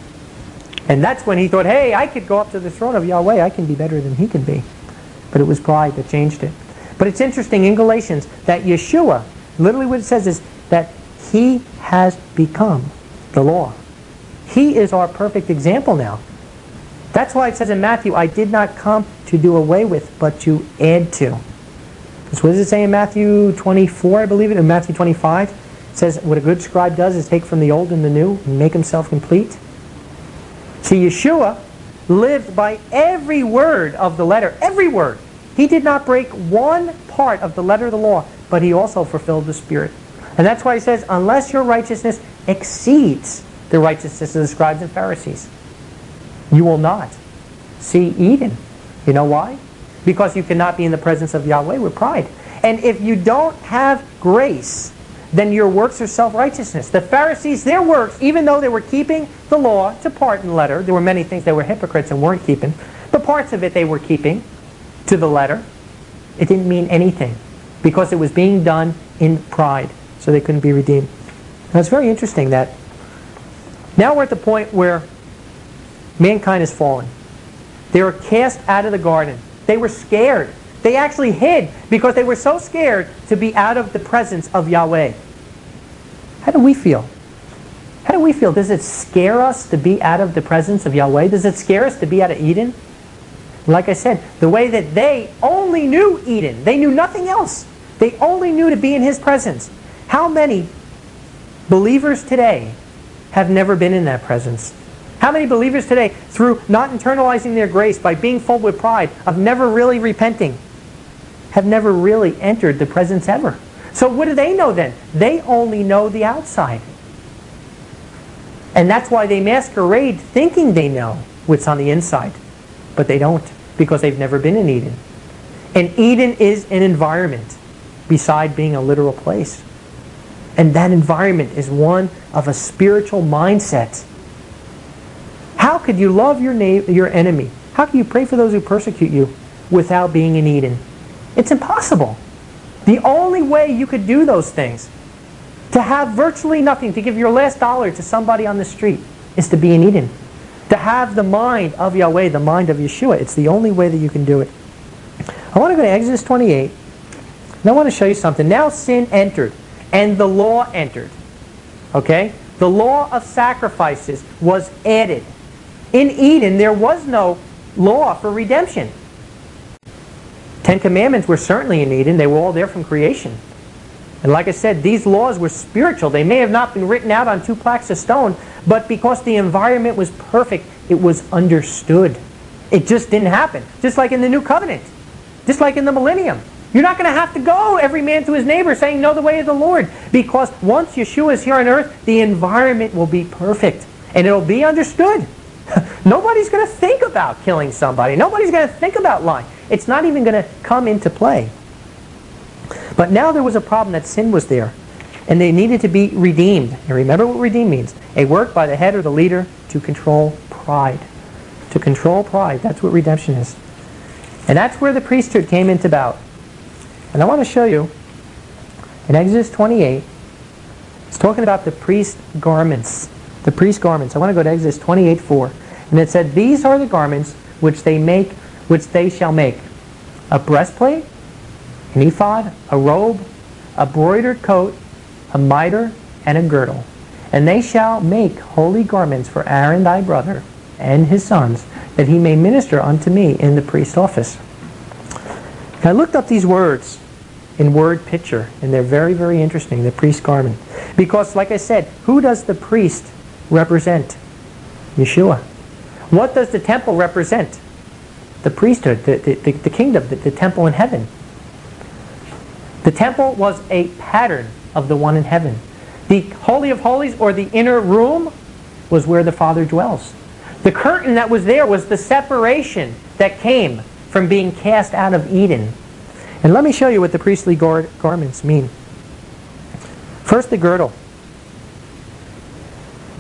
And that's when he thought, hey, I could go up to the throne of Yahweh. I can be better than he can be. But it was pride that changed it. But it's interesting in Galatians that Yeshua, literally what it says is that he has become the law. He is our perfect example now. That's why it says in Matthew, I did not come to do away with, but to add to. Because what does it say in Matthew twenty-four, I believe it, in Matthew twenty-five? It says, what a good scribe does is take from the old and the new and make himself complete. See, Yeshua lived by every word of the letter, every word. He did not break one part of the letter of the law, but he also fulfilled the Spirit. And that's why he says, unless your righteousness exceeds the righteousness of the scribes and Pharisees, you will not see Eden. You know why? Because you cannot be in the presence of Yahweh with pride. And if you don't have grace, then your works are self-righteousness. The Pharisees, their works, even though they were keeping the law to part and letter, there were many things they were hypocrites and weren't keeping, but parts of it they were keeping to the letter. It didn't mean anything because it was being done in pride, so they couldn't be redeemed. Now it's very interesting that now we're at the point where mankind has fallen. They were cast out of the garden. They were scared. They actually hid because they were so scared to be out of the presence of Yahweh. How do we feel? How do we feel? Does it scare us to be out of the presence of Yahweh? Does it scare us to be out of Eden? Like I said, the way that they only knew Eden. They knew nothing else. They only knew to be in His presence. How many believers today have never been in that presence? How many believers today, through not internalizing their grace, by being full with pride, of never really repenting, have never really entered the presence ever? So what do they know then? They only know the outside. And that's why they masquerade thinking they know what's on the inside. But they don't, because they've never been in Eden. And Eden is an environment beside being a literal place. And that environment is one of a spiritual mindset. How could you love your na- your enemy? How can you pray for those who persecute you without being in Eden? It's impossible. The only way you could do those things, to have virtually nothing, to give your last dollar to somebody on the street, is to be in Eden. To have the mind of Yahweh, the mind of Yeshua, it's the only way that you can do it. I want to go to Exodus twenty-eight, and I want to show you something. Now sin entered, and the law entered. Okay? The law of sacrifices was added. In Eden, there was no law for redemption. Ten Commandments were certainly in Eden. They were all there from creation. And like I said, these laws were spiritual. They may have not been written out on two plaques of stone, but because the environment was perfect, it was understood. It just didn't happen. Just like in the New Covenant. Just like in the millennium. You're not going to have to go every man to his neighbor saying, know the way of the Lord. Because once Yeshua is here on earth, the environment will be perfect. And it will be understood. Nobody's going to think about killing somebody. Nobody's going to think about lying. It's not even going to come into play. But now there was a problem that sin was there. And they needed to be redeemed. And remember what redeem means. A work by the head or the leader to control pride. To control pride. That's what redemption is. And that's where the priesthood came into about. And I want to show you in Exodus twenty-eight, it's talking about the priest garments. The priest garments. I want to go to Exodus twenty-eight four. And it said, these are the garments which they make, which they shall make. A breastplate, an ephod, a robe, a broidered coat, a mitre, and a girdle. And they shall make holy garments for Aaron thy brother and his sons, that he may minister unto me in the priest's office. And I looked up these words in word picture, and they're very, very interesting, the priest garment. Because, like I said, who does the priest represent? Yeshua. What does the temple represent? The priesthood, the, the, the kingdom, the, the temple in heaven. The temple was a pattern of the one in heaven. The Holy of Holies, or the inner room, was where the Father dwells. The curtain that was there was the separation that came from being cast out of Eden. And let me show you what the priestly gar garments mean. First, the girdle.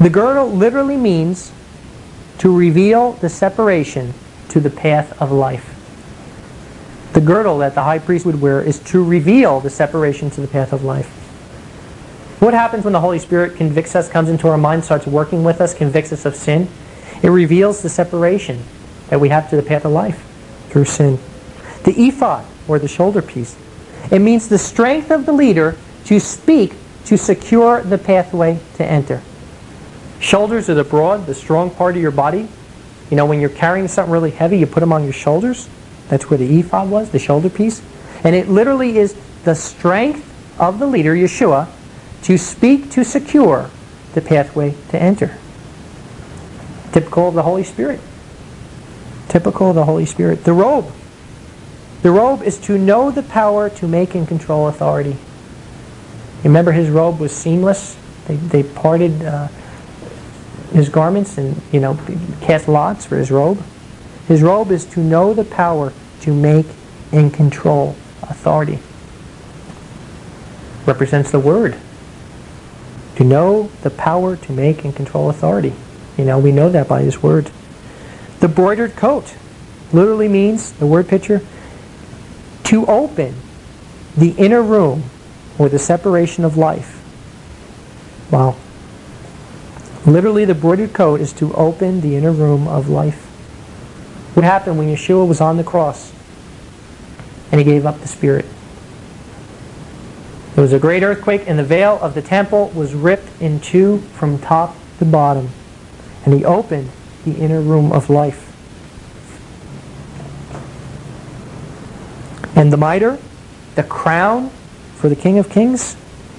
The girdle literally means to reveal the separation to the path of life. The girdle that the high priest would wear is to reveal the separation to the path of life. What happens when the Holy Spirit convicts us, comes into our mind, starts working with us, convicts us of sin? It reveals the separation that we have to the path of life through sin. The ephod, or the shoulder piece, it means the strength of the leader to speak to secure the pathway to enter. Shoulders are the broad, the strong part of your body. You know, when you're carrying something really heavy, you put them on your shoulders. That's where the ephod was, the shoulder piece. And it literally is the strength of the leader, Yeshua, to speak to secure the pathway to enter. Typical of the Holy Spirit. Typical of the Holy Spirit. The robe. The robe is to know the power to make and control authority. Remember, his robe was seamless. They, they parted uh, his garments and, you know, cast lots for his robe. His robe is to know the power to make and control authority. Represents the Word. To know the power to make and control authority. You know, we know that by his Word. The broidered coat literally means, the word picture, to open the inner room or the separation of life. Wow. Literally, the broidered coat is to open the inner room of life. What happened when Yeshua was on the cross and he gave up the Spirit? There was a great earthquake and the veil of the temple was ripped in two from top to bottom. And he opened the inner room of life. And the mitre, the crown for the King of Kings,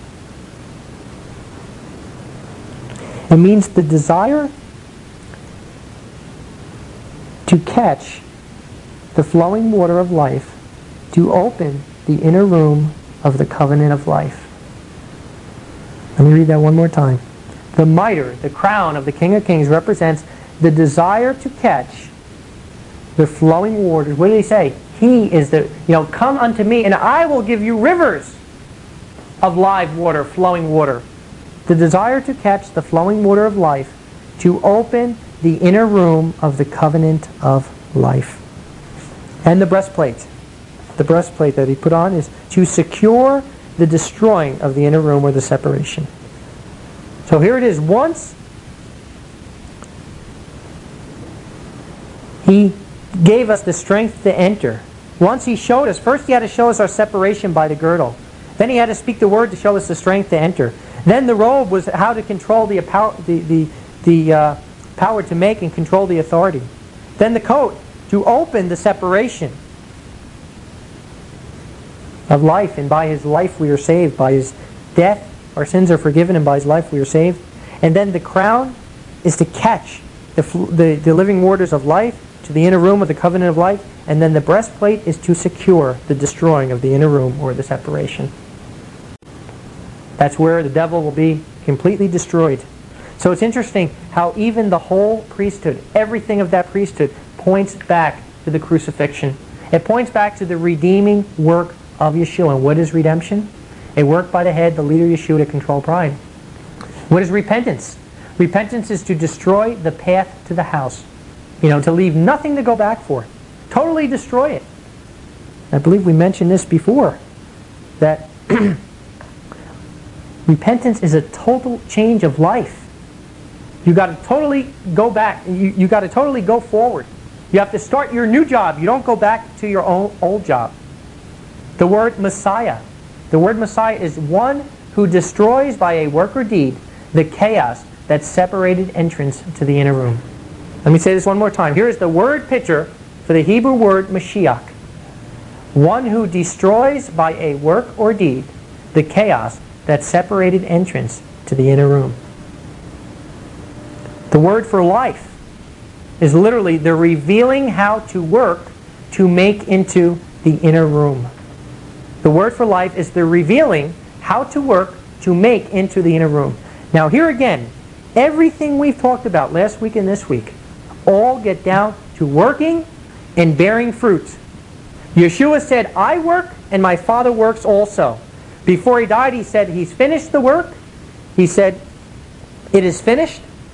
it means the desire to catch the flowing water of life, to open the inner room of the covenant of life. Let me read that one more time. The mitre, the crown of the King of Kings, represents the desire to catch the flowing waters. What did he say? He is the, you know, come unto me and I will give you rivers of live water, flowing water. The desire to catch the flowing water of life, to open the inner room of the covenant of life. And the breastplate. The breastplate that he put on is to secure the destroying of the inner room or the separation. So here it is. Once he gave us the strength to enter. Once he showed us, first he had to show us our separation by the girdle. Then he had to speak the word to show us the strength to enter. Then the robe was how to control the, the, the, the uh, power to make and control the authority. Then the coat to open the separation of life, and by his life we are saved. By his death our sins are forgiven, and by his life we are saved. And then the crown is to catch the, the, the living waters of life to the inner room of the covenant of life. And then the breastplate is to secure the destroying of the inner room or the separation. That's where the devil will be completely destroyed. So it's interesting how even the whole priesthood, everything of that priesthood, points back to the crucifixion. It points back to the redeeming work of Yeshua. And what is redemption? A work by the head, the leader Yeshua, to control pride. What is repentance? Repentance is to destroy the path to the house. You know, to leave nothing to go back for. Totally destroy it. I believe we mentioned this before. That repentance is a total change of life. You got to totally go back. You, you got to totally go forward. You have to start your new job. You don't go back to your own old job. The word Messiah. The word Messiah is one who destroys by a work or deed the chaos that separated entrance to the inner room. Let me say this one more time. Here is the word picture for the Hebrew word Mashiach. One who destroys by a work or deed the chaos that separated entrance to the inner room. The word for life is literally the revealing how to work to make into the inner room. The word for life is the revealing how to work to make into the inner room. Now here again, everything we've talked about last week and this week all get down to working and bearing fruit. Yeshua said, I work and my Father works also. Before he died, he said, he's finished the work. He said, it is finished.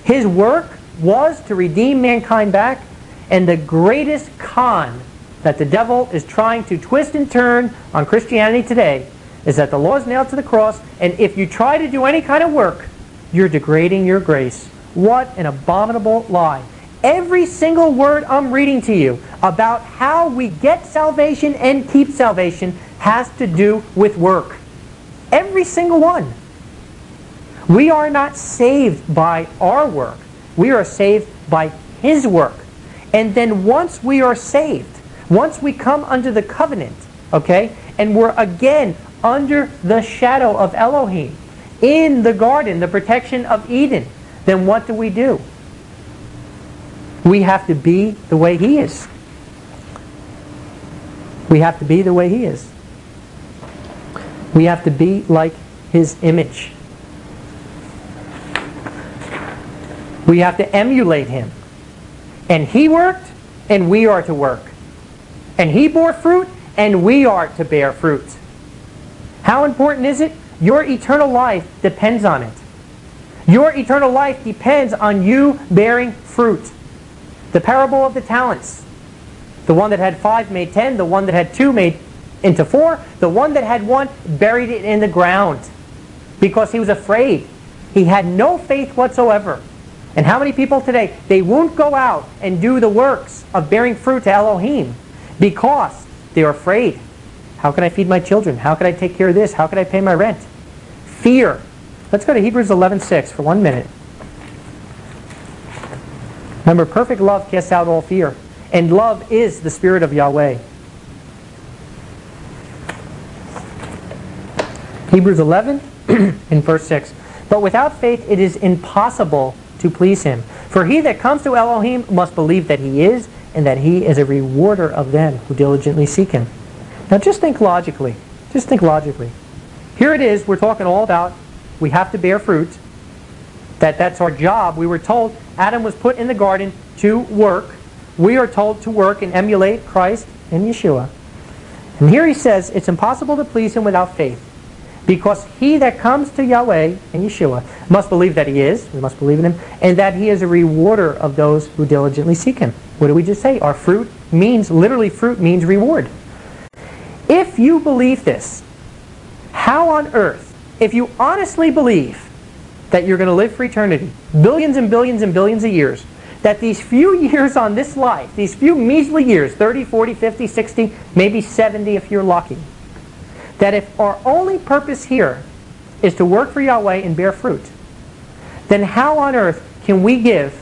His work was to redeem mankind back, and the greatest con that the devil is trying to twist and turn on Christianity today is that the law is nailed to the cross, and if you try to do any kind of work, you're degrading your grace. What an abominable lie. Every single word I'm reading to you about how we get salvation and keep salvation has to do with work. Every single one. We are not saved by our work. We are saved by His work. And then once we are saved, once we come under the covenant, okay, and we're again under the shadow of Elohim, in the garden, the protection of Eden, then what do we do? We have to be the way He is. We have to be the way He is. We have to be like His image. We have to emulate Him. And He worked, and we are to work. And He bore fruit, and we are to bear fruit. How important is it? Your eternal life depends on it. Your eternal life depends on you bearing fruit. The parable of the talents. The one that had five made ten. The one that had two made into four. The one that had one buried it in the ground because he was afraid. He had no faith whatsoever. And how many people today, they won't go out and do the works of bearing fruit to Elohim because they're afraid. How can I feed my children? How can I take care of this? How can I pay my rent? Fear. Let's go to Hebrews eleven six for one minute. Remember, perfect love casts out all fear. And love is the Spirit of Yahweh. Hebrews eleven in verse six. But without faith it is impossible to please Him. For he that comes to Elohim must believe that He is, and that He is a rewarder of them who diligently seek Him. Now just think logically. Just think logically. Here it is, we're talking all about we have to bear fruit. That that's our job. We were told Adam was put in the garden to work. We are told to work and emulate Christ and Yeshua. And here he says it's impossible to please Him without faith. Because he that comes to Yahweh and Yeshua must believe that He is, we must believe in Him, and that He is a rewarder of those who diligently seek Him. What did we just say? Our fruit means, literally fruit means reward. If you believe this, how on earth, if you honestly believe that you're going to live for eternity, billions and billions and billions of years, that these few years on this life, these few measly years, thirty, forty, fifty, sixty, maybe seventy if you're lucky, that if our only purpose here is to work for Yahweh and bear fruit, then how on earth can we give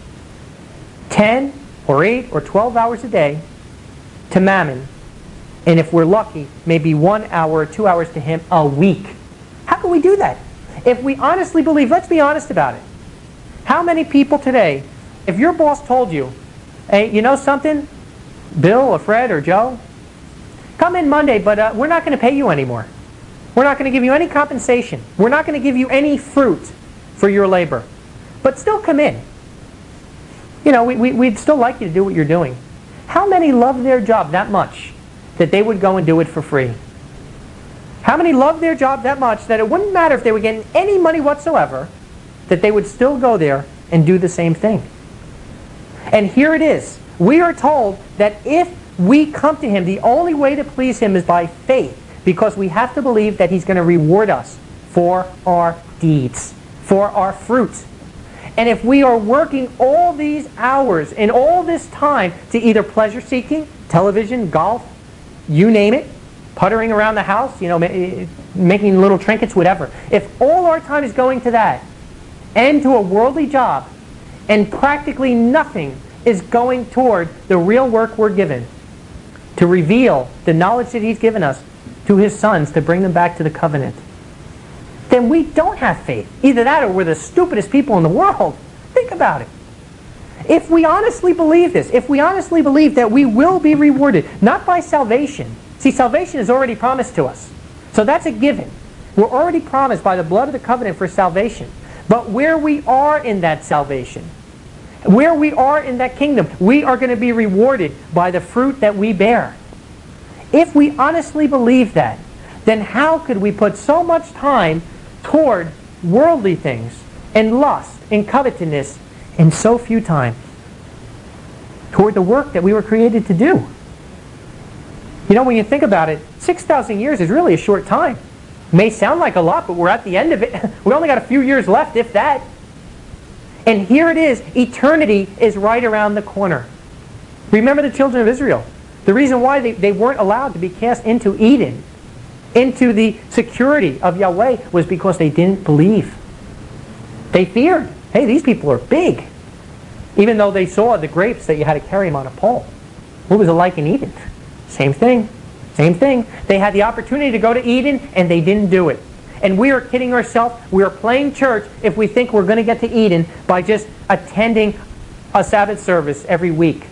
ten or eight or twelve hours a day to Mammon, and if we're lucky, maybe one hour or two hours to him a week? How can we do that? If we honestly believe, let's be honest about it. How many people today, if your boss told you, hey, you know something, Bill or Fred or Joe, come in Monday, but uh, we're not going to pay you anymore. We're not going to give you any compensation. We're not going to give you any fruit for your labor. But still come in. You know, we, we, we'd still like you to do what you're doing. How many love their job that much that they would go and do it for free? How many love their job that much that it wouldn't matter if they were getting any money whatsoever, that they would still go there and do the same thing? And here it is. We are told that if we come to Him, the only way to please Him is by faith, because we have to believe that He's going to reward us for our deeds, for our fruit. And if we are working all these hours and all this time to either pleasure-seeking, television, golf, you name it, puttering around the house, you know, making little trinkets, whatever. If all our time is going to that and to a worldly job, and practically nothing is going toward the real work we're given, to reveal the knowledge that He's given us to His sons, to bring them back to the covenant, then we don't have faith. Either that or we're the stupidest people in the world. Think about it. If we honestly believe this, if we honestly believe that we will be rewarded, not by salvation. See, salvation is already promised to us. So that's a given. We're already promised by the blood of the covenant for salvation. But where we are in that salvation, where we are in that kingdom, we are going to be rewarded by the fruit that we bear. If we honestly believe that, then how could we put so much time toward worldly things and lust in covetousness in so few times toward the work that we were created to do. You know, when you think about it, six thousand years is really a short time. May sound like a lot, but we're at the end of it. We only got a few years left, if that. And here it is. Eternity is right around the corner. Remember the children of Israel. The reason why they, they weren't allowed to be cast into Eden, into the security of Yahweh, was because they didn't believe. They feared. Hey, these people are big. Even though they saw the grapes that you had to carry them on a pole. What was it like in Eden? Same thing. Same thing. They had the opportunity to go to Eden and they didn't do it. And we are kidding ourselves. We are playing church if we think we're going to get to Eden by just attending a Sabbath service every week.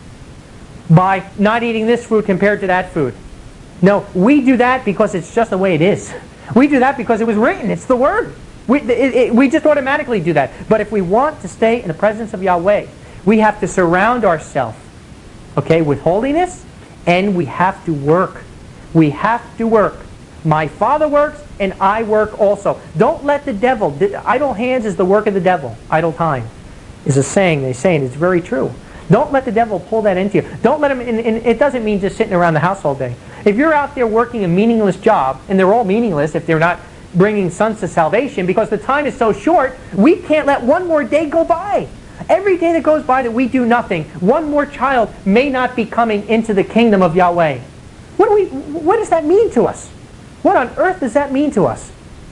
By not eating this food compared to that food. No, we do that because it's just the way it is. We do that because it was written. It's the Word. We, it, it, we just automatically do that. But if we want to stay in the presence of Yahweh, we have to surround ourselves, okay, with holiness, and we have to work. We have to work. My Father works, and I work also. Don't let the devil, idle hands is the work of the devil. Idle time is a saying they say, and it's very true. Don't let the devil pull that into you. Don't let him, and, and it doesn't mean just sitting around the house all day. If you're out there working a meaningless job, and they're all meaningless if they're not bringing sons to salvation, because the time is so short, we can't let one more day go by. Every day that goes by that we do nothing, one more child may not be coming into the kingdom of Yahweh. What do we? What does that mean to us? What on earth does that mean to us?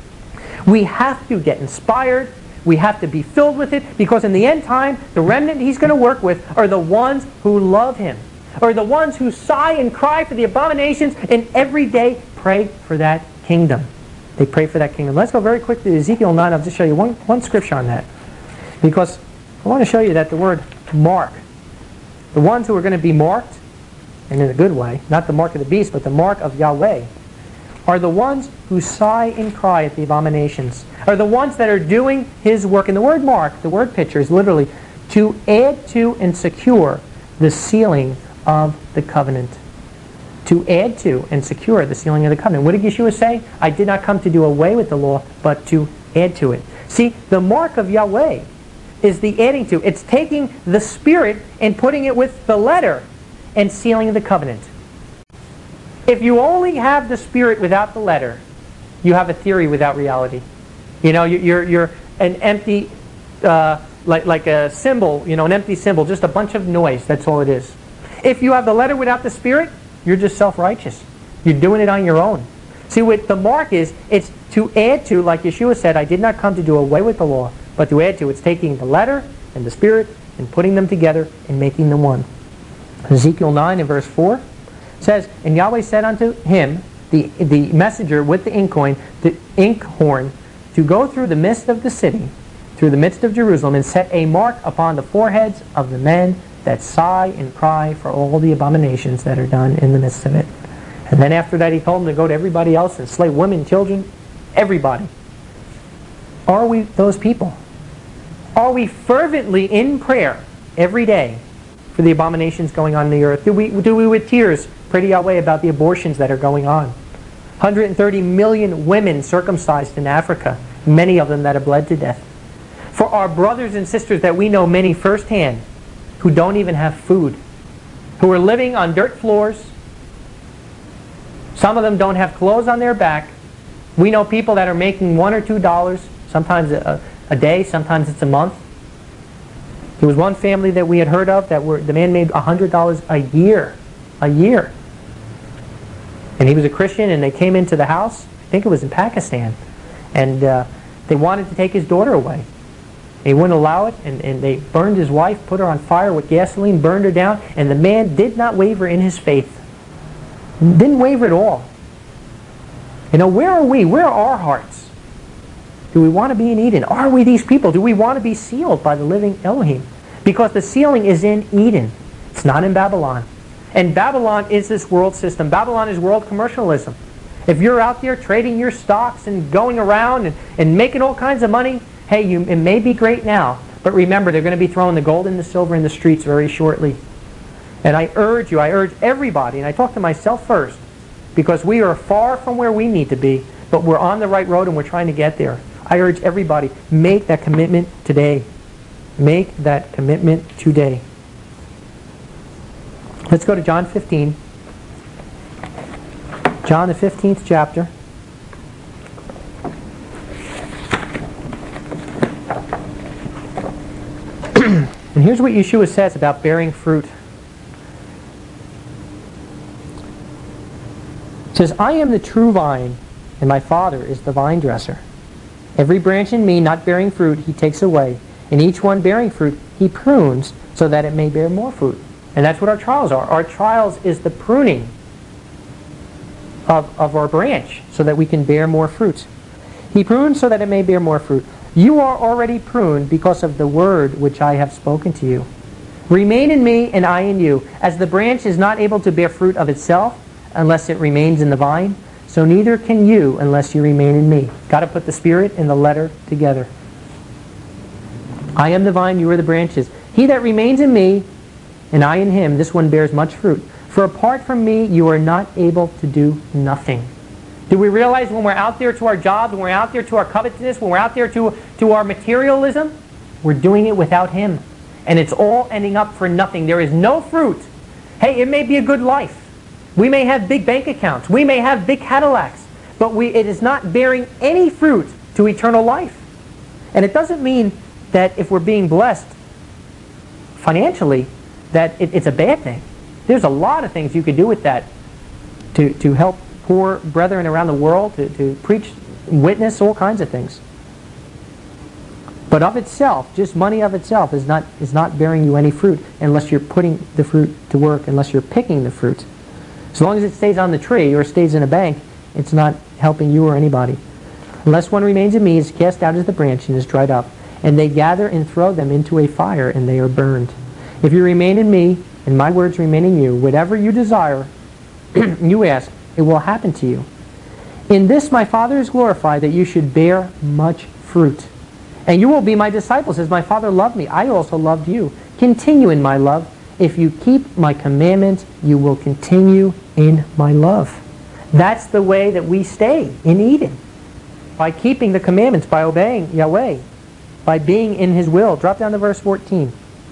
We have to get inspired. We have to be filled with it, because in the end time, the remnant He's going to work with are the ones who love Him, or the ones who sigh and cry for the abominations, and every day pray for that kingdom. They pray for that kingdom. Let's go very quickly to Ezekiel nine. I'll just show you one, one scripture on that, because I want to show you that the word mark, the ones who are going to be marked, and in a good way, not the mark of the beast, but the mark of Yahweh, are the ones who sigh and cry at the abominations, are the ones that are doing His work. And the word mark, the word picture, is literally to add to and secure the sealing of the covenant. To add to and secure the sealing of the covenant. What did Yeshua say? I did not come to do away with the law, but to add to it. See, the mark of Yahweh is the adding to. It's taking the Spirit and putting it with the letter and sealing the covenant. If you only have the Spirit without the letter, you have a theory without reality. You know, you're you're an empty, uh, like like a symbol. You know, an empty symbol, just a bunch of noise. That's all it is. If you have the letter without the Spirit, you're just self-righteous. You're doing it on your own. See, what the mark is, it's to add to, like Yeshua said, I did not come to do away with the law, but to add to. It's taking the letter and the Spirit and putting them together and making them one. Ezekiel nine and verse four says, and Yahweh said unto him, the, the messenger with the inkhorn, the inkhorn, to go through the midst of the city, through the midst of Jerusalem, and set a mark upon the foreheads of the men that sigh and cry for all the abominations that are done in the midst of it. And then after that he told him to go to everybody else and slay women, children, everybody. Are we those people? Are we fervently in prayer every day for the abominations going on in the earth? Do we, do we with tears pray to Yahweh about the abortions that are going on? one hundred thirty million women circumcised in Africa, many of them that have bled to death. For our brothers and sisters that we know many firsthand, who don't even have food, who are living on dirt floors. Some of them don't have clothes on their back. We know people that are making one or two dollars, sometimes a, a day, sometimes it's a month. There was one family that we had heard of that were the man made a hundred dollars a year, a year, and he was a Christian. And they came into the house. I think it was in Pakistan, and uh, they wanted to take his daughter away. They wouldn't allow it, and, and they burned his wife, put her on fire with gasoline, burned her down, and the man did not waver in his faith. Didn't waver at all. You know, where are we? Where are our hearts? Do we want to be in Eden? Are we these people? Do we want to be sealed by the living Elohim? Because the sealing is in Eden. It's not in Babylon. And Babylon is this world system. Babylon is world commercialism. If you're out there trading your stocks and going around and, and making all kinds of money, hey, you, it may be great now, but remember, they're going to be throwing the gold and the silver in the streets very shortly. And I urge you, I urge everybody, and I talk to myself first, because we are far from where we need to be, but we're on the right road and we're trying to get there. I urge everybody, make that commitment today. Make that commitment today. Let's go to John fifteen. John, the fifteenth chapter. And here's what Yeshua says about bearing fruit. It says, I am the true vine, and my Father is the vine dresser. Every branch in me not bearing fruit, he takes away. And each one bearing fruit, he prunes, so that it may bear more fruit. And that's what our trials are. Our trials is the pruning of, of our branch, so that we can bear more fruit. He prunes so that it may bear more fruit. You are already pruned because of the word which I have spoken to you. Remain in me, and I in you. As the branch is not able to bear fruit of itself unless it remains in the vine, so neither can you unless you remain in me. Got to put the Spirit and the letter together. I am the vine, you are the branches. He that remains in me, and I in him, this one bears much fruit. For apart from me, you are not able to do nothing. Do we realize when we're out there to our jobs, when we're out there to our covetousness, when we're out there to, to our materialism, we're doing it without him. And it's all ending up for nothing. There is no fruit. Hey, it may be a good life. We may have big bank accounts. We may have big Cadillacs. But we, it is not bearing any fruit to eternal life. And it doesn't mean that if we're being blessed financially, that it, it's a bad thing. There's a lot of things you could do with that to, to help poor brethren around the world, to, to preach, witness, all kinds of things. But of itself, just money of itself is not, is not bearing you any fruit unless you're putting the fruit to work, unless you're picking the fruit. As long as it stays on the tree or stays in a bank, it's not helping you or anybody. Unless one remains in me, is cast out as the branch and is dried up. And they gather and throw them into a fire, and they are burned. If you remain in me, and my words remain in you, whatever you desire, you ask, it will happen to you. In this my Father is glorified, that you should bear much fruit. And you will be my disciples, as my Father loved me. I also loved you. Continue in my love. If you keep my commandments, you will continue in my love. That's the way that we stay in Eden. By keeping the commandments, by obeying Yahweh, by being in his will. Drop down to verse fourteen.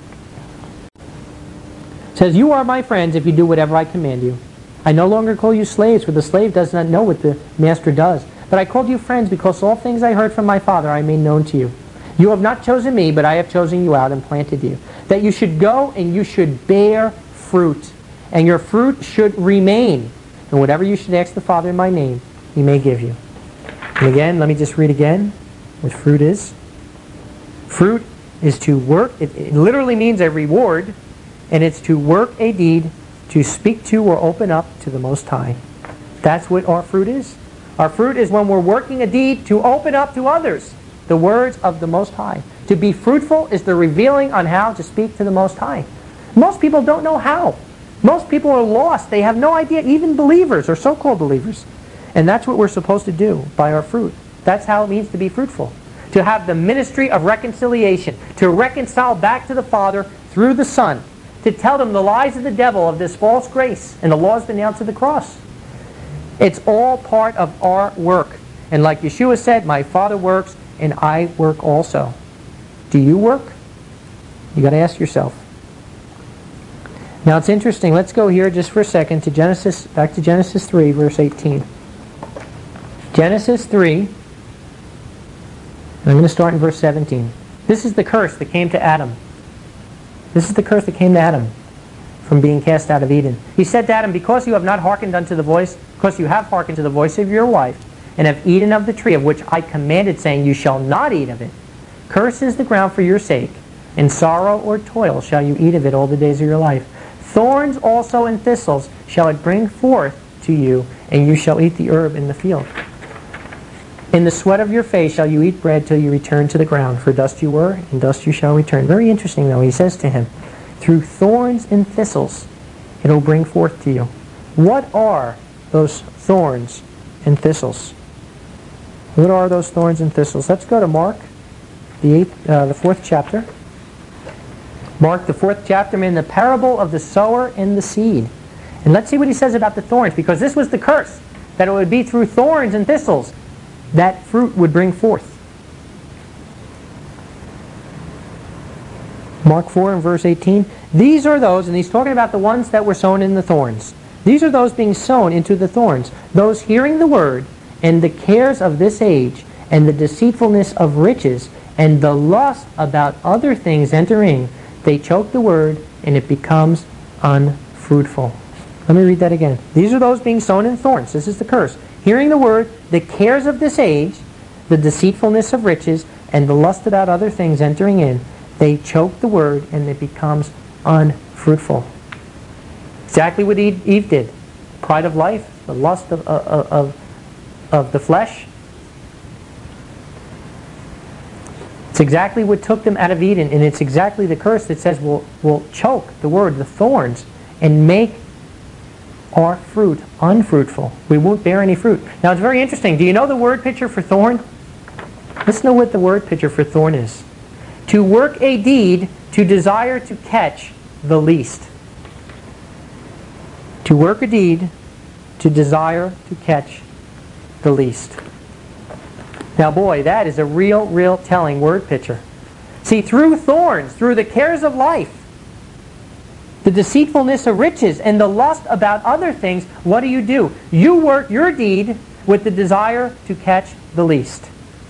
It says, you are my friends if you do whatever I command you. I no longer call you slaves, for the slave does not know what the master does. But I called you friends, because all things I heard from my Father I made known to you. You have not chosen me, but I have chosen you out and planted you, that you should go and you should bear fruit, and your fruit should remain. And whatever you should ask the Father in my name, he may give you. And again, let me just read again what fruit is. Fruit is to work. It, it literally means a reward, and it's to work a deed, to speak to or open up to the Most High. That's what our fruit is. Our fruit is when we're working a deed to open up to others the words of the Most High. To be fruitful is the revealing on how to speak to the Most High. Most people don't know how. Most people are lost. They have no idea, even believers or so-called believers. And that's what we're supposed to do by our fruit. That's how it means to be fruitful. To have the ministry of reconciliation. To reconcile back to the Father through the Son. To tell them the lies of the devil of this false grace and the laws denounced to the cross. It's all part of our work. And like Yeshua said, my Father works and I work also. Do you work? You got to ask yourself. Now it's interesting. Let's go here just for a second to Genesis, back to Genesis three, verse eighteen. Genesis three, and I'm going to start in verse seventeen. This is the curse that came to Adam. This is the curse that came to Adam from being cast out of Eden. He said to Adam, because you have not hearkened unto the voice, because you have hearkened to the voice of your wife, and have eaten of the tree of which I commanded, saying, you shall not eat of it. Cursed is the ground for your sake. In sorrow or toil shall you eat of it all the days of your life. Thorns also and thistles shall it bring forth to you, and you shall eat the herb in the field. In the sweat of your face shall you eat bread till you return to the ground, for dust you were, and dust you shall return. Very interesting, though. He says to him, through thorns and thistles it will bring forth to you. What are those thorns and thistles? What are those thorns and thistles? Let's go to Mark, the eighth, uh, the fourth chapter. Mark, the fourth chapter, in the parable of the sower and the seed. And let's see what he says about the thorns, because this was the curse, that it would be through thorns and thistles that fruit would bring forth. Mark four and verse eighteen. These are those, and he's talking about the ones that were sown in the thorns. These are those being sown into the thorns. Those hearing the word, and the cares of this age, and the deceitfulness of riches, and the lust about other things entering, they choke the word, and it becomes unfruitful. Let me read that again. These are those being sown in thorns. This is the curse. Hearing the word, the cares of this age, the deceitfulness of riches, and the lust about other things entering in, they choke the word, and it becomes unfruitful. Exactly what Eve did. Pride of life, the lust of, of, of, of the flesh. It's exactly what took them out of Eden, and it's exactly the curse that says we'll, we'll choke the word, the thorns, and make our fruit unfruitful. We won't bear any fruit. Now it's very interesting. Do you know the word picture for thorn? Let's know what the word picture for thorn is. To work a deed, to desire to catch the least. To work a deed, to desire to catch the least. Now boy, that is a real, real telling word picture. See, through thorns, through the cares of life, the deceitfulness of riches, and the lust about other things, what do you do? You work your deed with the desire to catch the least.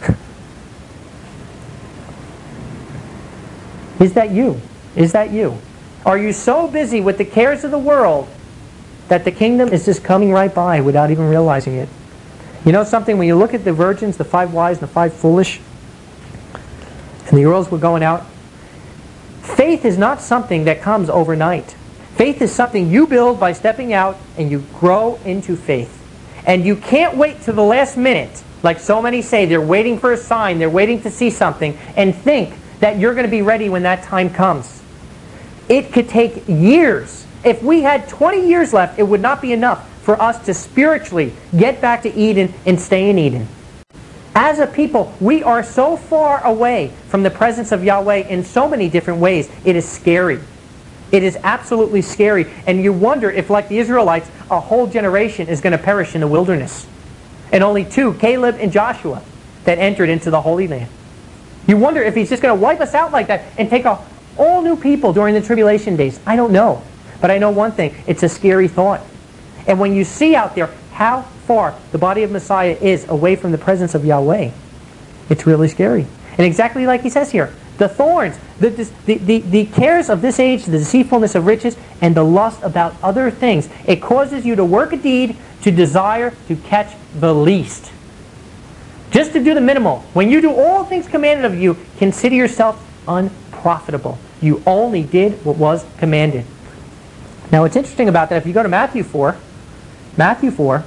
Is that you? Is that you? Are you so busy with the cares of the world that the kingdom is just coming right by without even realizing it? You know something? When you look at the virgins, the five wise and the five foolish, and the earls were going out, faith is not something that comes overnight. Faith is something you build by stepping out and you grow into faith. And you can't wait to the last minute, like so many say, they're waiting for a sign, they're waiting to see something, and think that you're going to be ready when that time comes. It could take years. If we had twenty years left, it would not be enough for us to spiritually get back to Eden and stay in Eden. As a people, we are so far away from the presence of Yahweh in so many different ways. It is scary. It is absolutely scary. And you wonder if, like the Israelites, a whole generation is going to perish in the wilderness. And only two, Caleb and Joshua, that entered into the Holy Land. You wonder if he's just going to wipe us out like that and take a, all new people during the tribulation days. I don't know. But I know one thing. It's a scary thought. And when you see out there how far the body of Messiah is away from the presence of Yahweh, it's really scary. And exactly like he says here, the thorns, the, the, the, the cares of this age, the deceitfulness of riches, and the lust about other things, it causes you to work a deed, to desire to catch the least. Just to do the minimal. When you do all things commanded of you, consider yourself unprofitable. You only did what was commanded. Now what's interesting about that, if you go to Matthew four, Matthew four,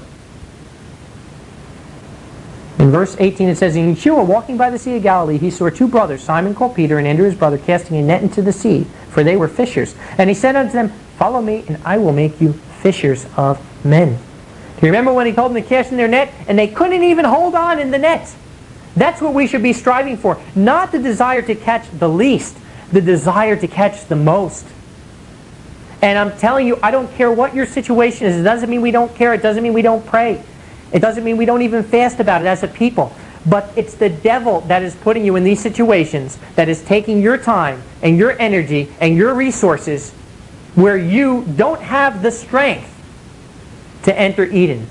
in verse eighteen it says, "In Yeshua, walking by the Sea of Galilee, he saw two brothers, Simon called Peter, and Andrew his brother, casting a net into the sea, for they were fishers. And he said unto them, Follow me, and I will make you fishers of men." Do you remember when he told them to cast in their net, and they couldn't even hold on in the net? That's what we should be striving for. Not the desire to catch the least, the desire to catch the most. And I'm telling you, I don't care what your situation is. It doesn't mean we don't care. It doesn't mean we don't pray. It doesn't mean we don't even fast about it as a people. But it's the devil that is putting you in these situations, that is taking your time and your energy and your resources where you don't have the strength to enter Eden.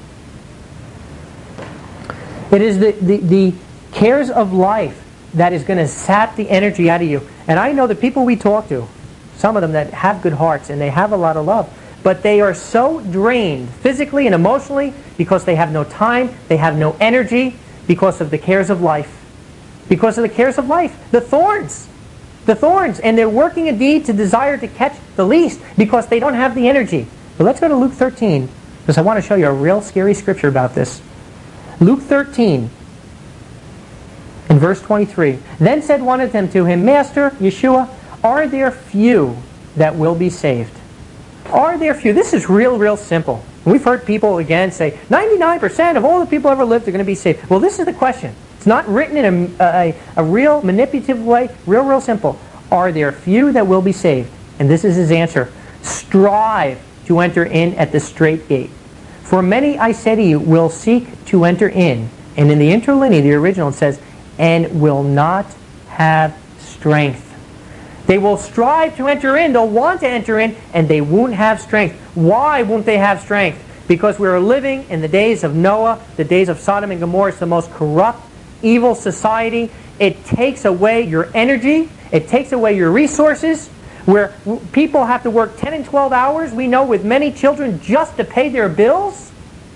It is the, the, the cares of life that is going to sap the energy out of you. And I know the people we talk to, some of them that have good hearts and they have a lot of love, but they are so drained physically and emotionally because they have no time, they have no energy because of the cares of life. Because of the cares of life. The thorns. The thorns. And they're working a deed to desire to catch the least because they don't have the energy. But let's go to Luke thirteen, because I want to show you a real scary scripture about this. Luke thirteen, in verse twenty-three. "Then said one of them to him, Master, Yeshua, are there few that will be saved?" Are there few? This is real, real simple. We've heard people again say, ninety-nine percent of all the people ever lived are going to be saved. Well, this is the question. It's not written in a, a, a real manipulative way. Real, real simple. Are there few that will be saved? And this is his answer. Strive to enter in at the strait gate. For many, I say to you, will seek to enter in. And in the interlinear, the original, it says, and will not have strength. They will strive to enter in, they'll want to enter in, and they won't have strength. Why won't they have strength? Because we are living in the days of Noah, the days of Sodom and Gomorrah. It's the most corrupt, evil society. It takes away your energy. It takes away your resources. Where people have to work ten and twelve hours, we know, with many children just to pay their bills.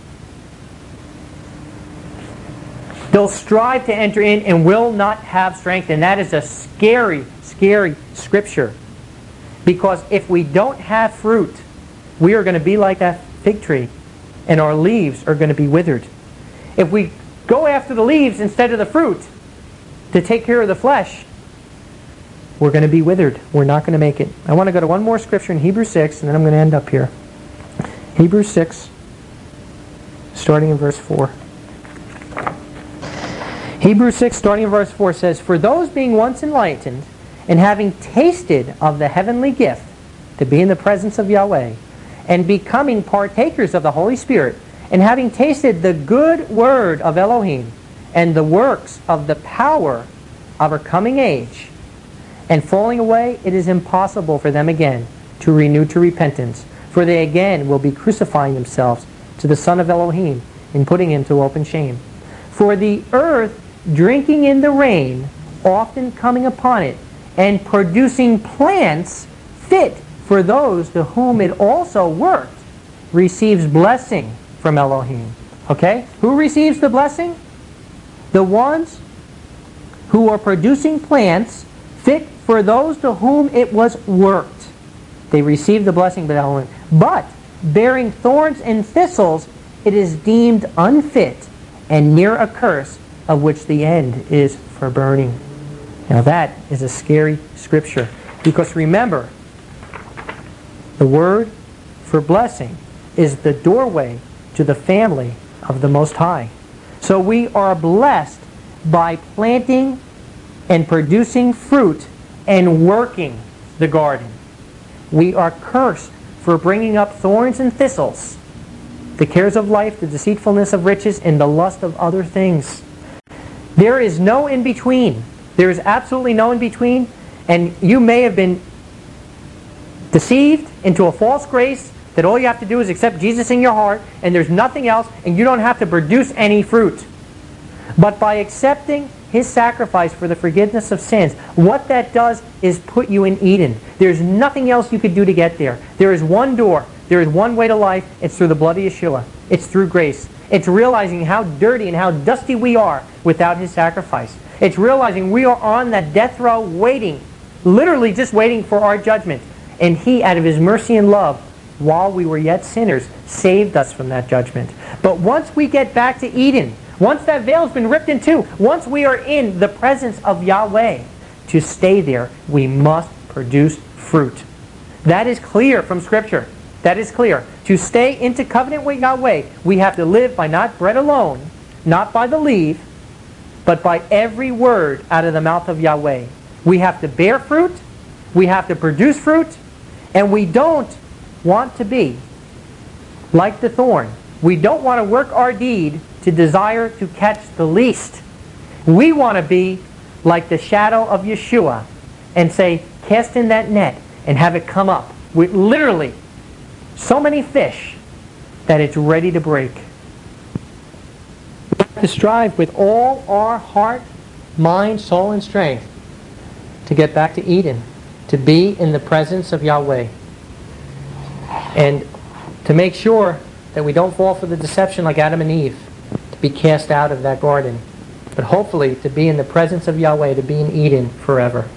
They'll strive to enter in and will not have strength. And that is a scary, scary scripture. Because if we don't have fruit, we are going to be like that fig tree. And our leaves are going to be withered. If we go after the leaves instead of the fruit to take care of the flesh, we're going to be withered. We're not going to make it. I want to go to one more scripture in Hebrews six, and then I'm going to end up here. Hebrews six, starting in verse four. Hebrews six, starting in verse four, says, "For those being once enlightened, and having tasted of the heavenly gift, to be in the presence of Yahweh, and becoming partakers of the Holy Spirit, and having tasted the good word of Elohim, and the works of the power of our coming age, and falling away, it is impossible for them again to renew to repentance. For they again will be crucifying themselves to the Son of Elohim, and putting him to open shame. For the earth drinking in the rain, often coming upon it, and producing plants fit for those to whom it also worked, receives blessing from Elohim." Okay? Who receives the blessing? The ones who are producing plants fit for those to whom it was worked. They receive the blessing of Elohim. But bearing thorns and thistles, it is deemed unfit and near a curse, of which the end is for burning. Now that is a scary scripture. Because remember, the word for blessing is the doorway to the family of the Most High. So we are blessed by planting and producing fruit and working the garden. We are cursed for bringing up thorns and thistles, the cares of life, the deceitfulness of riches, and the lust of other things. There is no in-between. There is absolutely no in-between. And you may have been deceived into a false grace that all you have to do is accept Jesus in your heart, and there's nothing else, and you don't have to produce any fruit. But by accepting His sacrifice for the forgiveness of sins, what that does is put you in Eden. There's nothing else you could do to get there. There is one door. There is one way to life. It's through the blood of Yeshua. It's through grace. It's realizing how dirty and how dusty we are without His sacrifice. It's realizing we are on that death row waiting, literally just waiting for our judgment. And He, out of His mercy and love, while we were yet sinners, saved us from that judgment. But once we get back to Eden, once that veil's been ripped in two, once we are in the presence of Yahweh, to stay there, we must produce fruit. That is clear from Scripture. That is clear. To stay into covenant with Yahweh, we have to live by not bread alone, not by the leaf, but by every word out of the mouth of Yahweh. We have to bear fruit, we have to produce fruit, and we don't want to be like the thorn. We don't want to work our deed to desire to catch the least. We want to be like the shadow of Yeshua and say, cast in that net and have it come up with literally so many fish that it's ready to break. We have to strive with all our heart, mind, soul, and strength to get back to Eden, to be in the presence of Yahweh, and to make sure that we don't fall for the deception like Adam and Eve, to be cast out of that garden, but hopefully to be in the presence of Yahweh, to be in Eden forever.